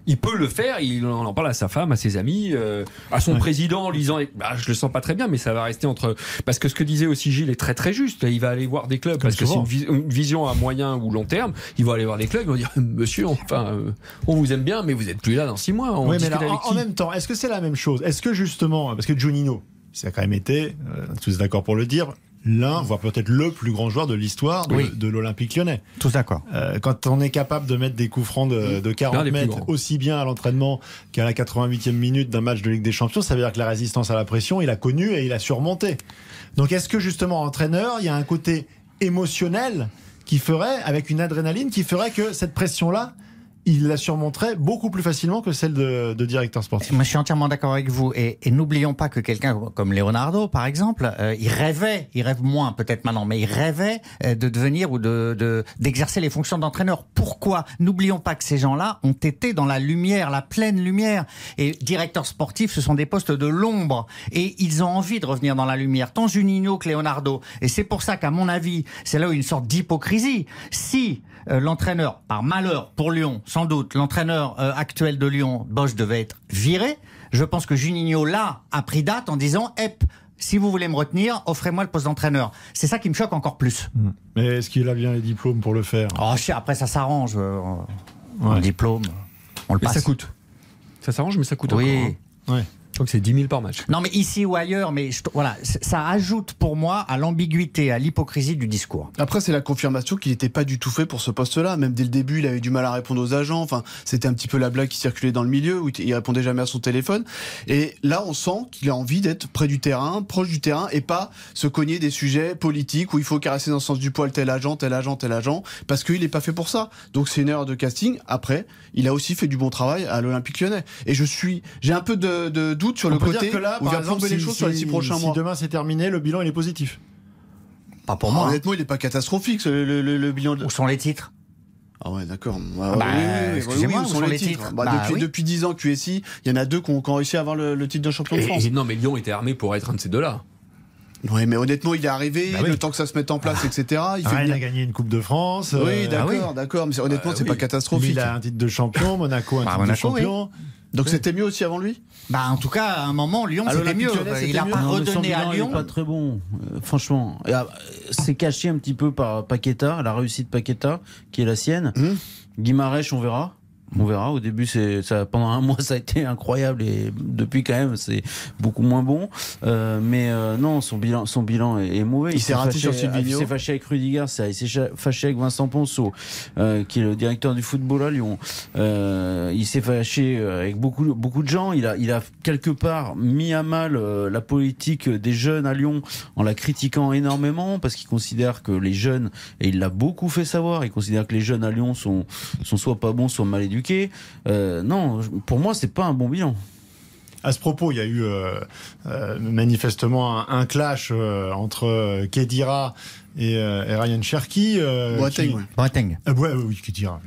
Il peut le faire, il en parle à sa femme, à ses amis, euh, à son ouais. président en disant bah, je le sens pas très bien, mais ça va rester entre. Parce que ce que disait aussi Gilles est très très juste. Il va aller voir des clubs Comme parce souvent. que c'est une, vi- une vision à moyen ou long terme. Il va aller voir des clubs, ils vont dire monsieur, enfin, euh, on vous aime bien, mais vous êtes plus là dans six mois. On oui, mais là, en, en même temps, est-ce que c'est la même chose ? Est-ce que justement, parce que Juninho, ça a quand même été, euh, tous d'accord pour le dire, l'un, voire peut-être le plus grand joueur de l'histoire de, oui. de l'Olympique lyonnais. Tous d'accord. Euh, quand on est capable de mettre des coups francs de, de quarante mètres aussi bien à l'entraînement qu'à la quatre-vingt-huitième minute d'un match de Ligue des Champions, ça veut dire que la résistance à la pression, il a connu et il a surmonté. Donc est-ce que justement, entraîneur, il y a un côté émotionnel qui ferait, avec une adrénaline, qui ferait que cette pression-là, il la surmonterait beaucoup plus facilement que celle de, de directeur sportif. Moi, je suis entièrement d'accord avec vous. Et, et n'oublions pas que quelqu'un comme Leonardo, par exemple, euh, il rêvait, il rêve moins peut-être maintenant, mais il rêvait euh, de devenir ou de, de, d'exercer les fonctions d'entraîneur. Pourquoi ? N'oublions pas que ces gens-là ont été dans la lumière, la pleine lumière. Et directeur sportif, ce sont des postes de l'ombre. Et ils ont envie de revenir dans la lumière, tant Juninho que Leonardo. Et c'est pour ça qu'à mon avis, c'est là où il y a une sorte d'hypocrisie. Si euh, l'entraîneur, par malheur pour Lyon, sans doute, l'entraîneur euh, actuel de Lyon, Bosch, devait être viré. Je pense que Juninho, là, a pris date en disant « Hep, si vous voulez me retenir, offrez-moi le poste d'entraîneur ». C'est ça qui me choque encore plus. Mmh. Mais est-ce qu'il a bien les diplômes pour le faire ? Oh, après, ça s'arrange. Euh, ouais. Un diplôme, on le mais passe. Ça coûte. Ça s'arrange, mais ça coûte oui. encore. Hein. Ouais. Donc c'est dix mille par match. Non mais ici ou ailleurs, mais je, voilà, ça ajoute pour moi à l'ambiguïté, à l'hypocrisie du discours. Après c'est la confirmation qu'il n'était pas du tout fait pour ce poste-là. Même dès le début, il avait du mal à répondre aux agents. Enfin, c'était un petit peu la blague qui circulait dans le milieu où il répondait jamais à son téléphone. Et là, on sent qu'il a envie d'être près du terrain, proche du terrain, et pas se cogner des sujets politiques où il faut caresser dans le sens du poil tel agent, tel agent, tel agent, parce qu'il n'est pas fait pour ça. Donc c'est une erreur de casting. Après, il a aussi fait du bon travail à l'Olympique lyonnais. Et je suis, j'ai un peu de, de doute sur on le peut côté dire que là, où il va exemple, plomber si, les choses si, sur les six prochains si mois. Si demain c'est terminé, le bilan il est positif. Pas pour ah, moi. Honnêtement, il n'est pas catastrophique le, le, le, le bilan. De... Où sont les titres ? Ah ouais, d'accord. Ah bah, oui, oui, excusez-moi, oui, où sont les titres, titres bah, bah, depuis, oui. depuis dix ans Q S I, il y en a deux qui ont, qui ont réussi à avoir le, le titre de champion de France. Et, et non, mais Lyon était armé pour être un de ces deux-là. Oui, mais honnêtement, il est arrivé, bah oui. le temps que ça se mette en place, ah. et cetera. Il fait Rennes une... a gagné une Coupe de France. Oui, euh... d'accord, ah oui. d'accord. Mais honnêtement, euh, c'est oui. pas catastrophique. Il a un titre de champion, Monaco un bah, titre Monaco, de champion. Oui. Donc oui. C'était mieux aussi avant lui ? Bah en tout cas, à un moment, Lyon, à c'était mieux. Lyonnais, il n'a pas non, redonné à Lyon. Il n'est pas très bon, euh, franchement. Et, euh, c'est caché un petit peu par Paqueta, la réussite Paqueta, qui est la sienne. Hum. Guimarães, on verra. On verra. Au début, c'est ça. Pendant un mois, ça a été incroyable et depuis quand même, c'est beaucoup moins bon. Euh, mais euh, non, son bilan, son bilan est, est mauvais. Il, il s'est raté sur Silvino. Il s'est fâché avec Rudiger, ça. Il s'est fâché avec Vincent Ponceau, euh, qui est le directeur du football à Lyon. Euh, il s'est fâché avec beaucoup, beaucoup de gens. Il a, il a quelque part mis à mal euh, la politique des jeunes à Lyon en la critiquant énormément parce qu'il considère que les jeunes, et il l'a beaucoup fait savoir, il considère que les jeunes à Lyon sont, sont soit pas bons, soit mal éduqués. Euh, non, pour moi, c'est pas un bon bilan. À ce propos, il y a eu euh, euh, manifestement un, un clash euh, entre Khedira et, euh, et Ryan Cherki. Euh, Boateng, qui... ouais. Boateng. Euh, ouais, oui, Khedira.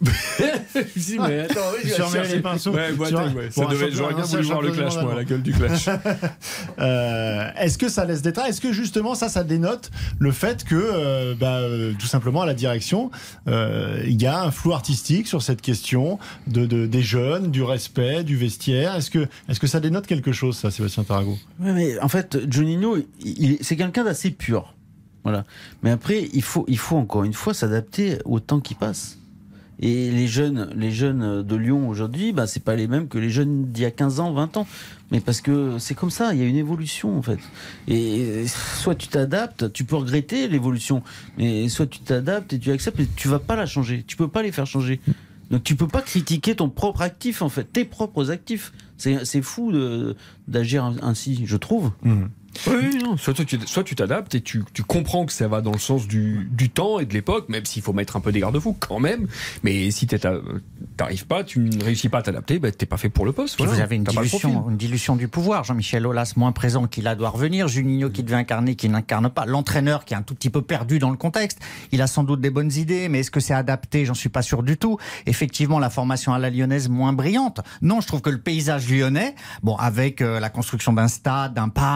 si, mais attends, oui, je surmets les pinceaux. Ouais, Boateng, ouais. Ça bon, devait, j'aurais bien voulu voir le clash, moi, la gueule du clash. euh, est-ce que ça laisse des traces ? Est-ce que justement ça, ça dénote le fait que, euh, bah, euh, tout simplement à la direction, euh, il y a un flou artistique sur cette question de, de des jeunes, du respect, du vestiaire. Est-ce que, est-ce que ça dénote quelque chose, ça, Sébastien Tarago ? Ouais, mais en fait, Juninho, il, il, c'est quelqu'un d'assez pur, voilà. Mais après, il faut, il faut encore une fois s'adapter au temps qui passe. Et les jeunes, les jeunes de Lyon aujourd'hui, bah, c'est pas les mêmes que les jeunes d'il y a quinze ans, vingt ans. Mais parce que c'est comme ça, il y a une évolution en fait. Et soit tu t'adaptes, tu peux regretter l'évolution, mais soit tu t'adaptes et tu acceptes, mais tu vas pas la changer. Tu peux pas les faire changer. Donc tu peux pas critiquer ton propre actif en fait, tes propres actifs. C'est, c'est fou de, d'agir ainsi, je trouve. Mmh. Oui, non. Soit tu, soit tu t'adaptes et tu, tu comprends que ça va dans le sens du, du temps et de l'époque, même s'il faut mettre un peu des garde-fous quand même. Mais si t'arrives pas, tu ne réussis pas à t'adapter, bah, t'es pas fait pour le poste. Voilà. Vous avez une dilution, une dilution du pouvoir. Jean-Michel Aulas moins présent qui là doit revenir. Juninho qui devait incarner, qui n'incarne pas. L'entraîneur qui est un tout petit peu perdu dans le contexte. Il a sans doute des bonnes idées, mais est-ce que c'est adapté ? J'en suis pas sûr du tout. Effectivement, la formation à la lyonnaise moins brillante. Non, je trouve que le paysage lyonnais, bon, avec euh, la construction d'un stade, d'un parc, et cetera,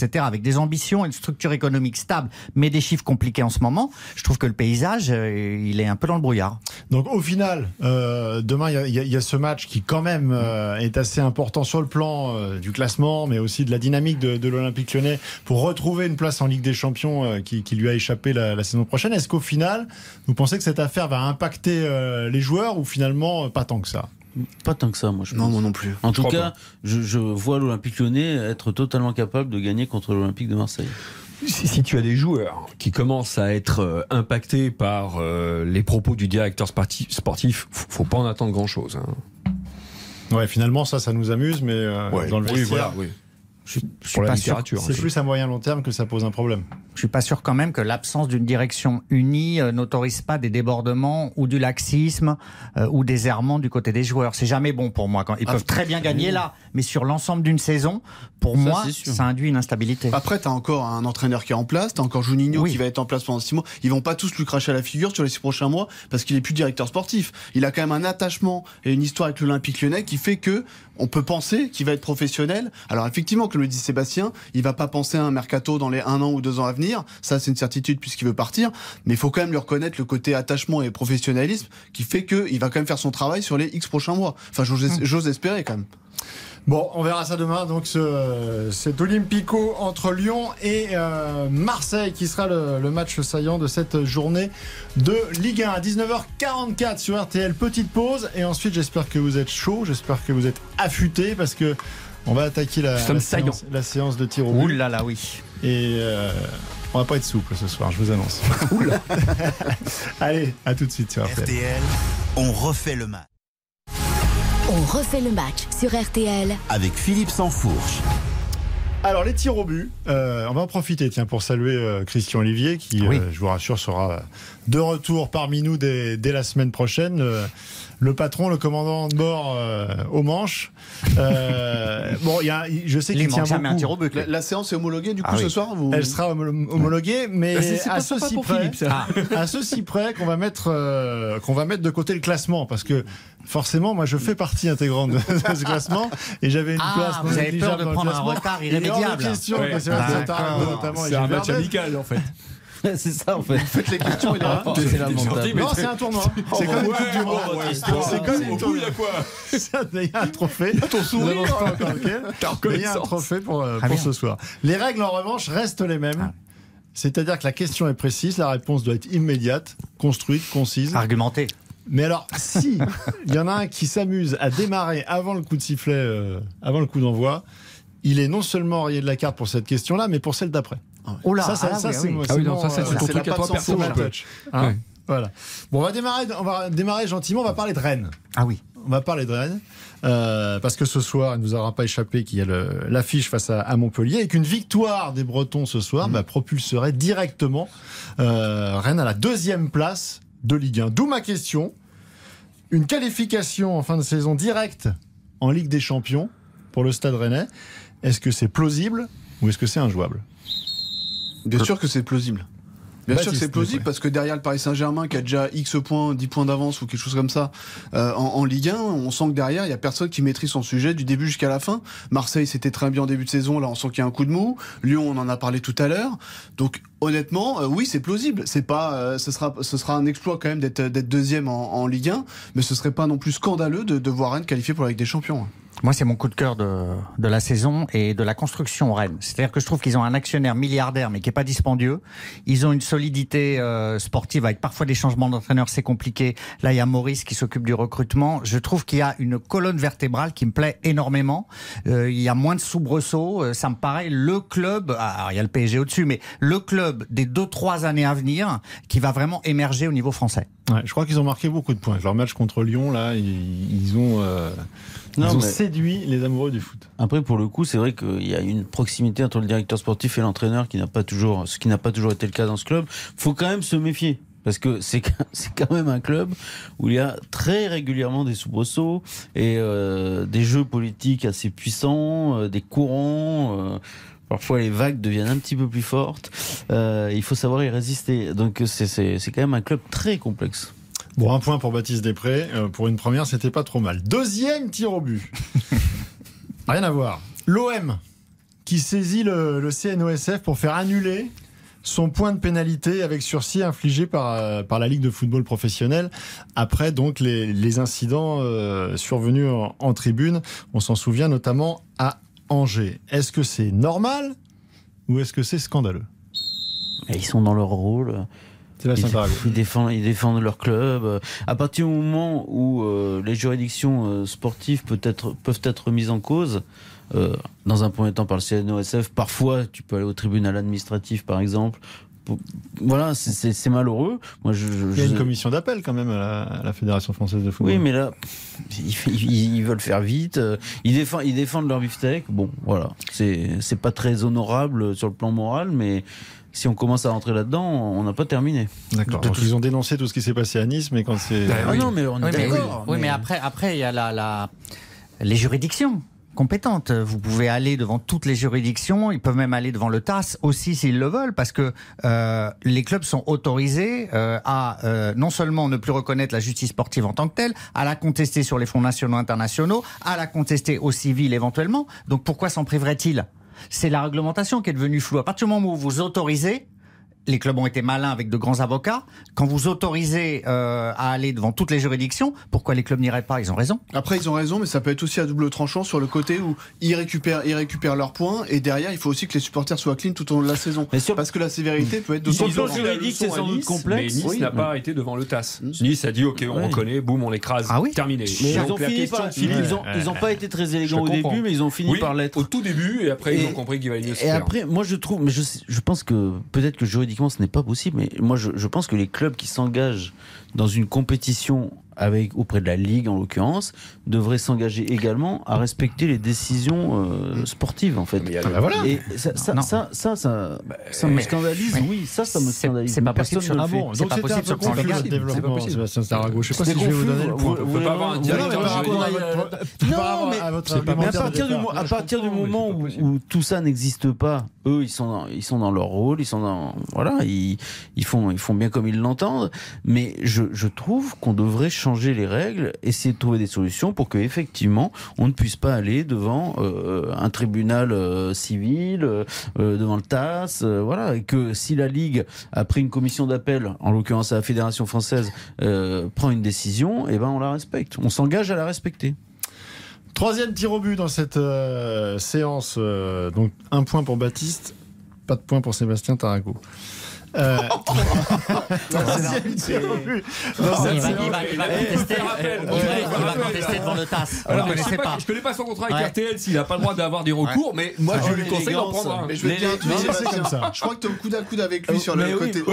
cetera, avec des ambitions, une structure économique stable, mais des chiffres compliqués en ce moment, je trouve que le paysage, euh, il est un peu dans le brouillard. Donc au final, euh, demain, il y, y, y a ce match qui quand même euh, est assez important sur le plan euh, du classement, mais aussi de la dynamique de, de l'Olympique Lyonnais pour retrouver une place en Ligue des Champions euh, qui, qui lui a échappé la, la saison prochaine. Est-ce qu'au final, vous pensez que cette affaire va impacter euh, les joueurs ou finalement pas tant que ça ? Pas tant que ça, moi je pense. Non, moi non plus. En je tout cas, je, je vois l'Olympique Lyonnais être totalement capable de gagner contre l'Olympique de Marseille. Si, si tu as des joueurs qui commencent à être euh, impactés par euh, les propos du directeur sportif, sportif faut, faut pas en attendre grand-chose. Hein. Ouais, finalement, ça, ça nous amuse, mais euh, ouais, dans le oui, vestiaire, voilà, oui. Je, je suis Pour la pas sûr. littérature. C'est plus à moyen long terme que ça pose un problème. Je suis pas sûr quand même que l'absence d'une direction unie euh, n'autorise pas des débordements ou du laxisme euh, ou des errements du côté des joueurs. C'est jamais bon pour moi. Quand ils ah, peuvent très bien gagner là, mais sur l'ensemble d'une saison, pour ça, moi, ça induit une instabilité. Après, t'as encore un entraîneur qui est en place, t'as encore Juninho oui. qui va être en place pendant six mois. Ils vont pas tous lui cracher à la figure sur les six prochains mois parce qu'il est plus directeur sportif. Il a quand même un attachement et une histoire avec l'Olympique Lyonnais qui fait que on peut penser qu'il va être professionnel. Alors effectivement, comme le dit Sébastien, il va pas penser à un mercato dans les un an ou deux ans à venir. Ça, c'est une certitude puisqu'il veut partir. Mais il faut quand même lui reconnaître le côté attachement et professionnalisme qui fait qu'il va quand même faire son travail sur les X prochains mois. Enfin, j'ose, hum. j'ose espérer quand même. Bon, on verra ça demain. Donc, ce, cet Olympico entre Lyon et euh, Marseille qui sera le, le match saillant de cette journée de Ligue un à dix-neuf heures quarante-quatre sur R T L. Petite pause et ensuite, j'espère que vous êtes chaud, j'espère que vous êtes affûtés parce que on va attaquer la, la, séance, la séance de tir au but. Ouh là là, oui. Et euh, on va pas être souple ce soir, je vous annonce. Allez, à tout de suite sur R T L. R T L, on refait le match. On refait le match sur R T L avec Philippe Sansfourche. Alors les tirs au but, euh, on va en profiter tiens pour saluer euh, Christian Olivier qui, oui. euh, je vous rassure, sera de retour parmi nous dès, dès la semaine prochaine. Euh, le patron, le commandant de bord euh, au manche. Euh, bon, il y a, je sais qu'il tient beaucoup. Un tir au but. La, la séance est homologuée du coup ah, ce oui. soir vous... Elle sera homologuée, mais c'est, c'est à ceci près, Philippe, ça. À, à ceci près qu'on va mettre euh, qu'on va mettre de côté le classement parce que forcément, moi, je fais partie intégrante de, de ce classement et j'avais une ah, place. Vous avez peur de prendre un retard irrémédiable. Question, ouais. c'est c'est un match amical en fait. C'est ça en fait. Faites les questions, il est là. C'est lamentable. Non, c'est un tournoi. C'est comme une coupe du monde. C'est comme une tournoi. Il y a quoi? Il y a un trophée. Ton sourire. Il y a un trophée pour, pour ce soir. Les règles, en revanche, restent les mêmes. C'est-à-dire que la question est précise, la réponse doit être immédiate, construite, concise. Argumentée. Mais alors, si il y en a un qui s'amuse à démarrer avant le coup de sifflet, euh, avant le coup d'envoi, il est non seulement rayé de la carte pour cette question-là, mais pour celle d'après. Oh là, ça, ça, ah, ça oui, c'est oui. moi. Ah oui, non, mon, ça, c'est euh, ton truc à toi perso. Hein ouais. Voilà. Bon, on va démarrer. On va démarrer gentiment. On va parler de Rennes. Ah oui. On va parler de Rennes euh, parce que ce soir, il ne nous aura pas échappé qu'il y a le, l'affiche face à, à Montpellier et qu'une victoire des Bretons ce soir mmh. bah, propulserait directement euh, Rennes à la deuxième place de Ligue un. D'où ma question. Une qualification en fin de saison directe en Ligue des Champions pour le Stade Rennais. Est-ce que c'est plausible ou est-ce que c'est injouable? Bien sûr que c'est plausible. Bien Baptiste, sûr que c'est plausible parce que derrière le Paris Saint-Germain qui a déjà X points, dix points d'avance ou quelque chose comme ça euh, en, en Ligue un, on sent que derrière il y a personne qui maîtrise son sujet du début jusqu'à la fin. Marseille c'était très bien en début de saison, là on sent qu'il y a un coup de mou. Lyon on en a parlé tout à l'heure. Donc honnêtement, euh, oui c'est plausible. C'est pas, euh, ce sera, ce sera un exploit quand même d'être, d'être deuxième en, en Ligue un, mais ce serait pas non plus scandaleux de, de voir Rennes qualifié pour la Ligue des Champions. Moi, c'est mon coup de cœur de, de la saison et de la construction Rennes. C'est-à-dire que je trouve qu'ils ont un actionnaire milliardaire, mais qui est pas dispendieux. Ils ont une solidité euh, sportive avec parfois des changements d'entraîneur, c'est compliqué. Là, il y a Maurice qui s'occupe du recrutement. Je trouve qu'il y a une colonne vertébrale qui me plaît énormément. Euh, il y a moins de soubresauts. Euh, ça me paraît le club. Alors, il y a le P S G au-dessus, mais le club des deux trois années à venir qui va vraiment émerger au niveau français. Ouais, je crois qu'ils ont marqué beaucoup de points. Leur match contre Lyon, là, ils, ils ont. Euh... Non, Ils ont mais... séduit les amoureux du foot. Après, pour le coup, c'est vrai qu'il y a une proximité entre le directeur sportif et l'entraîneur qui n'a pas toujours, ce qui n'a pas toujours été le cas dans ce club. Faut quand même se méfier. Parce que c'est, c'est quand même un club où il y a très régulièrement des soubresauts et euh, des jeux politiques assez puissants, euh, des courants. Euh, Parfois, les vagues deviennent un petit peu plus fortes. Euh, il faut savoir y résister. Donc, c'est, c'est, c'est quand même un club très complexe. Bon, un point pour Baptiste Després. Euh, pour une première, c'était pas trop mal. Deuxième tir au but. Rien à voir. L'O M qui saisit le, le C N O S F pour faire annuler son point de pénalité avec sursis infligé par, euh, par la Ligue de football professionnel après donc les, les incidents euh, survenus en, en tribune. On s'en souvient notamment à Angers. Est-ce que c'est normal ou est-ce que c'est scandaleux ? Et ils sont dans leur rôle. Ils, ils, défendent, ils défendent leur club. À partir du moment où euh, les juridictions euh, sportives peut être, peuvent être mises en cause, euh, dans un premier temps par le C N O S F, parfois tu peux aller au tribunal administratif par exemple. Voilà, c'est, c'est, c'est malheureux. Moi, je, je, Il y a une je... commission d'appel quand même à la, à la Fédération française de football. Oui, mais là, ils, ils, ils veulent faire vite. Ils défendent, ils défendent leur beefsteak. Bon, voilà, c'est, c'est pas très honorable sur le plan moral, mais si on commence à rentrer là-dedans, on n'a pas terminé. D'accord. Donc ils ont dénoncé tout ce qui s'est passé à Nice, mais quand c'est... Ah oui. non, mais on est oui, mais, d'accord. Oui, mais... mais après, après, il y a la, la... les juridictions compétentes. Vous pouvez aller devant toutes les juridictions, ils peuvent même aller devant le T A S aussi s'ils le veulent, parce que euh, les clubs sont autorisés euh, à euh, non seulement ne plus reconnaître la justice sportive en tant que telle, à la contester sur les fonds nationaux internationaux, à la contester au civil éventuellement. Donc pourquoi s'en priverait-il ? C'est la réglementation qui est devenue floue. À partir du moment où vous autorisez, les clubs ont été malins avec de grands avocats, quand vous autorisez euh, à aller devant toutes les juridictions, pourquoi les clubs n'iraient pas ? Ils ont raison. Après, ils ont raison, mais ça peut être aussi à double tranchant sur le côté où ils récupèrent, ils récupèrent leurs points, et derrière, il faut aussi que les supporters soient clean tout au long de la saison. Sur... Parce que la sévérité peut être de Sur son le plan juridique, c'est sans doute complexe. Mais Nice oui. n'a pas arrêté devant le T A S. Mmh. Nice a dit OK, on oui. reconnaît, boum, on l'écrase. Ah oui terminé. Mais ils ont fini par. Ils ont, ils ont pas été très élégants au début, mais ils ont fini oui, par l'être. Au tout début, et après, et, ils ont compris qu'il valait mieux se Et faire. après, moi, je trouve, mais je, je pense que peut-être que juridiquement, ce n'est pas possible. Mais moi, je, je pense que les clubs qui s'engagent dans une compétition avec, auprès de la Ligue, en l'occurrence, devraient s'engager également à respecter les décisions euh, sportives, en fait. Mais ah bah voilà. Et ça, ça, ça, ça, ça, bah, ça me scandalise. Mais, oui, ça, ça me scandalise. C'est pas possible sur ah bon, donc c'est pas possible sur le plan légal. Développement, Sébastien Tarago. Je sais pas si je vais vous donner le point. On peut pas avoir un directeur juridique. Non, mais à partir du moment où tout ça n'existe pas, eux, ils sont dans, ils sont dans leur rôle, ils sont dans, voilà, ils, ils font, ils font bien comme ils l'entendent. Mais je, je trouve qu'on devrait changer les règles, essayer de trouver des solutions pour que effectivement, on ne puisse pas aller devant euh, un tribunal euh, civil, euh, devant le T A S, euh, voilà, et que si la Ligue a pris une commission d'appel, en l'occurrence à la Fédération française, euh, prend une décision, et ben on la respecte, on s'engage à la respecter. Troisième tir au but dans cette euh, séance. Euh, donc un point pour Baptiste, pas de point pour Sébastien Tarago. Euh... Troisième tir au but. Il va contester devant le T A S. Alors, je ne pas. connais pas son contrat avec ouais. R T L s'il n'a pas le droit d'avoir des recours, ouais. mais moi ah, je lui conseille d'en prendre un. Mais je veux te dire un truc, c'est comme ça. Je crois que tu es au coude à coude avec lui sur le côté.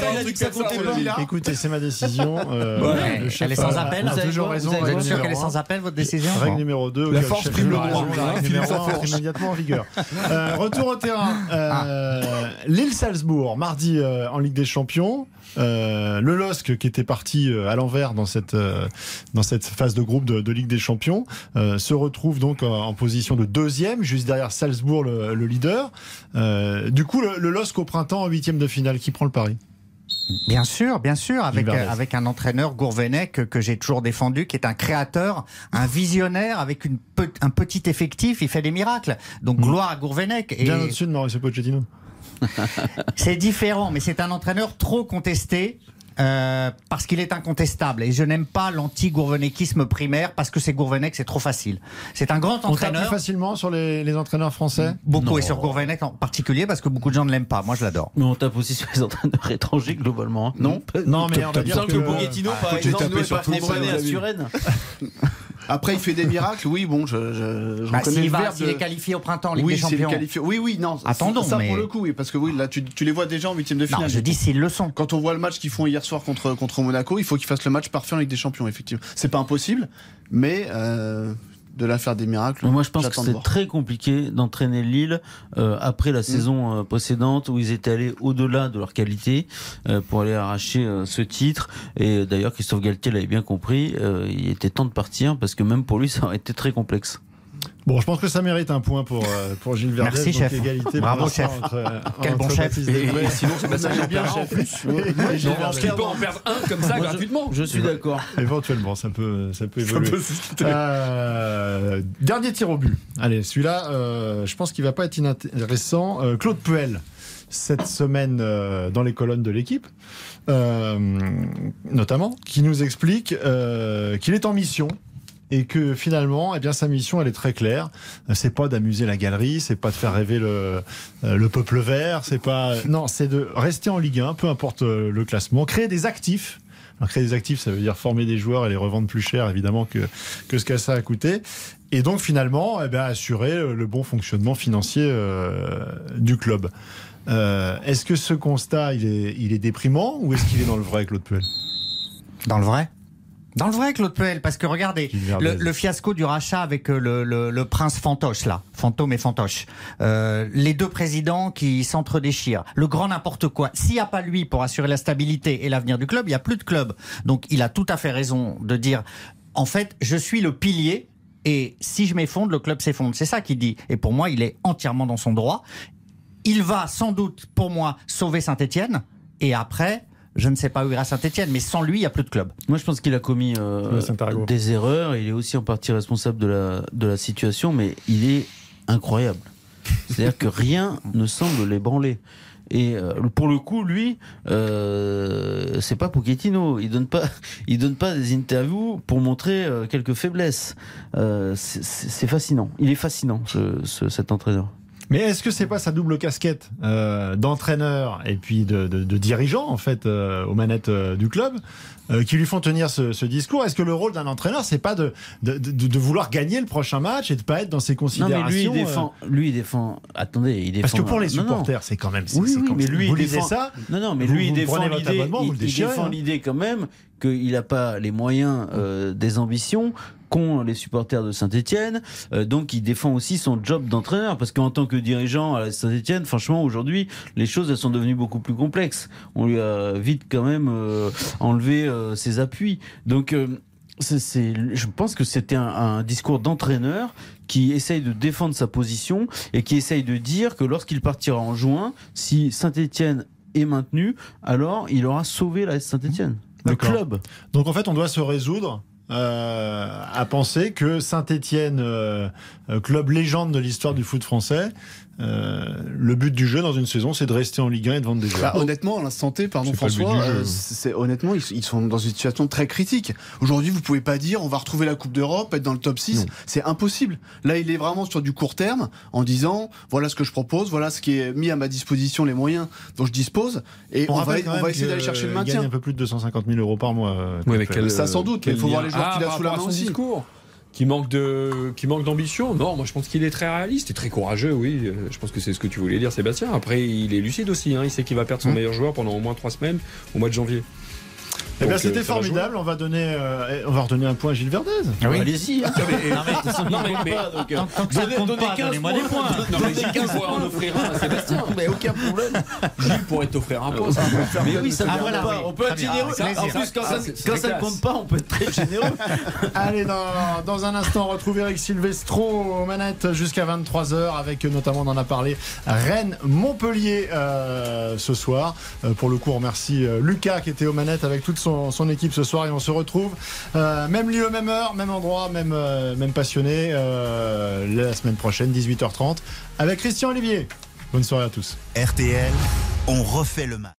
Écoutez, c'est ma décision. Elle est sans appel. Vous avez toujours raison. Vous êtes sûr qu'elle est sans appel, votre décision ? Règle numéro deux. La force prime le droit. Immédiatement en vigueur. Retour au terrain. Lille-Salzbourg, mardi en Ligue des Champions. Euh, le L O S C qui était parti à l'envers dans cette, euh, dans cette phase de groupe de, de Ligue des Champions euh, se retrouve donc en, en position de deuxième, juste derrière Salzbourg, le, le leader. Euh, du coup, le, le L O S C au printemps en huitième de finale, qui prend le pari ? Bien sûr, bien sûr, avec, avec un entraîneur, Gourvenec, que, que j'ai toujours défendu, qui est un créateur, un visionnaire, avec une, un petit effectif, il fait des miracles. Donc mmh. gloire à Gourvenec. Et... Bien au-dessus de Mauricio Pochettino. C'est différent, mais c'est un entraîneur trop contesté. Euh, parce qu'il est incontestable et je n'aime pas l'anti-gourvenekisme primaire parce que c'est Gourvenec, c'est trop facile. C'est un grand entraîneur. On tape plus facilement sur les, les entraîneurs français. Beaucoup non. Et sur Gourvenec en particulier parce que beaucoup de gens ne l'aiment pas. Moi je l'adore. Mais on tape aussi sur les entraîneurs étrangers globalement. Non, non mais on va dire que, que Pochettino par exemple n'est pas né à Suresnes. Après, il fait des miracles, oui, bon, je, je, je bah, reconnais s'il le va, verbe s'il de... est qualifié au printemps en Ligue oui, des Champions. Qualifié... Oui, oui, non. Attendons, ça mais... pour le coup, oui, parce que oui, là, tu, tu les vois déjà en huitième de finale. Non, je dis s'ils le sont. Quand on voit le match qu'ils font hier soir contre, contre Monaco, il faut qu'ils fassent le match parfait en Ligue des Champions, effectivement. C'est pas impossible, mais... Euh... de la faire des miracles. Moi, je pense que c'est très compliqué d'entraîner Lille euh, après la mmh. saison euh, précédente où ils étaient allés au-delà de leur qualité euh, pour aller arracher euh, ce titre. Et d'ailleurs, Christophe Galtier l'avait bien compris. Euh, il était temps de partir parce que même pour lui, ça aurait été très complexe. Bon, je pense que ça mérite un point pour, euh, pour Gilles Verdez. Merci, chef. Égalité Bravo, pour chef. Entre, Quel entre bon chef. Baptiste Et, Debré. et sinon, Sébastien Vous bien avez en plus. Je pense qu'il peut en perdre un comme ça Moi, je- gratuitement. Je suis d'accord. Éventuellement, ça peut, ça peut Ça évoluer. peut susciter. Euh, dernier tir au but. Allez, celui-là, euh, je pense qu'il va pas être inintéressant. Euh, Claude Puel, cette semaine euh, dans les colonnes de l'équipe, euh, notamment, qui nous explique euh, qu'il est en mission. Et que finalement, eh bien, sa mission, elle est très claire. C'est pas d'amuser la galerie, c'est pas de faire rêver le, le peuple vert, c'est pas, non, c'est de rester en Ligue un, peu importe le classement, créer des actifs. Alors, créer des actifs, ça veut dire former des joueurs et les revendre plus cher, évidemment, que, que ce que ça a coûté. Et donc, finalement, eh bien, assurer le bon fonctionnement financier euh, du club. Euh, est-ce que ce constat, il est, il est déprimant ou est-ce qu'il est dans le vrai, Claude Puel ? Dans le vrai Dans le vrai, Claude Puel, parce que regardez, le, le fiasco du rachat avec le, le, le prince fantoche, là, fantôme et fantoche, euh, les deux présidents qui s'entre-déchirent, le grand n'importe quoi. S'il n'y a pas lui pour assurer la stabilité et l'avenir du club, il n'y a plus de club. Donc il a tout à fait raison de dire, en fait, je suis le pilier, et si je m'effondre, le club s'effondre. C'est ça qu'il dit. Et pour moi, il est entièrement dans son droit. Il va sans doute, pour moi, sauver Saint-Étienne, et après... Je ne sais pas où ira Saint-Etienne, mais sans lui, il n'y a plus de club. Moi, je pense qu'il a commis euh, des erreurs. Il est aussi en partie responsable de la, de la situation, mais il est incroyable. C'est-à-dire que rien ne semble l'ébranler. Et euh, pour le coup, lui, euh, c'est pas Pochettino. Il donne pas, il donne pas des interviews pour montrer euh, quelques faiblesses. Euh, c'est, c'est fascinant. Il est fascinant, ce, ce, cet entraîneur. Mais est-ce que c'est pas sa double casquette euh, d'entraîneur et puis de, de, de dirigeant en fait euh, aux manettes euh, du club euh, qui lui font tenir ce, ce discours? Est-ce que le rôle d'un entraîneur, c'est pas de, de, de, de vouloir gagner le prochain match et de pas être dans ses considérations? Non, mais lui il défend. Euh... Lui il défend. Attendez, il défend. Parce que pour les supporters, c'est quand même. C'est, oui, c'est oui, quand mais même, lui vous il lisez défend ça. Non, non, mais vous, lui vous il défend l'idée. Vous Il, il défend hein. l'idée quand même qu'il n'a pas les moyens euh, des ambitions qu'ont les supporters de Saint-Etienne, euh, donc il défend aussi son job d'entraîneur, parce qu'en tant que dirigeant à Saint-Etienne, franchement aujourd'hui les choses elles sont devenues beaucoup plus complexes. On lui a vite quand même euh, enlevé euh, ses appuis, donc euh, c'est, c'est, je pense que c'était un, un discours d'entraîneur qui essaye de défendre sa position et qui essaye de dire que lorsqu'il partira en juin, si Saint-Etienne est maintenu, alors il aura sauvé la Saint-Etienne, le D'accord. club. Donc en fait on doit se résoudre Euh, à penser que Saint-Etienne, euh, club légende de l'histoire du foot français, euh, le but du jeu dans une saison, c'est de rester en Ligue un et de vendre des joueurs. Bah, honnêtement, à l'instant T, pardon C'est pas le but François, du jeu. euh, c'est, honnêtement, ils, ils sont dans une situation très critique. Aujourd'hui, vous pouvez pas dire on va retrouver la Coupe d'Europe, être dans le top six. Non. C'est impossible. Là, il est vraiment sur du court terme en disant voilà ce que je propose, voilà ce qui est mis à ma disposition, les moyens dont je dispose. Et on, on va, on va essayer d'aller chercher le maintien. Il gagne un peu plus de deux cent cinquante mille euros par mois. Euh, oui, mais quel, ça sans doute, mais il faut voir les joueurs ah, qu'il a sous la main aussi. Discours. Qui manque de, qui manque d'ambition. Non, moi je pense qu'il est très réaliste et très courageux. Oui, je pense que c'est ce que tu voulais dire, Sébastien. Après, il est lucide aussi. Hein. Il sait qu'il va perdre son mmh. meilleur joueur pendant au moins trois semaines au mois de janvier. Eh bien, c'était euh, formidable. On va donner, euh, on va redonner un point à Gilles Verdez. Ah oui. Allez-y. Hein. Non mais, mais pas, donc, tant, tant que ça donnez, compte donnez pas, donnez-moi des points. Non mais Gilles pourrait en offrir un à Sébastien. Mais aucun problème. Gilles pourrait t'offrir un point. Mais oui, ça ne ah, compte voilà, pas. oui. On peut être généreux. Ah, en plus, quand, ah, ça, quand ça ne compte pas, on peut être très généreux. Allez, dans, dans un instant, on retrouve Eric Silvestro aux manettes jusqu'à vingt-trois heures avec notamment, on en a parlé, Rennes-Montpellier euh, ce soir. Euh, pour le coup, on remercie euh, Lucas qui était aux manettes avec toute son, son équipe ce soir et on se retrouve euh, même lieu, même heure, même endroit, même, euh, même passionné euh, la semaine prochaine, dix-huit heures trente avec Christian Olivier. Bonne soirée à tous. R T L, on refait le match.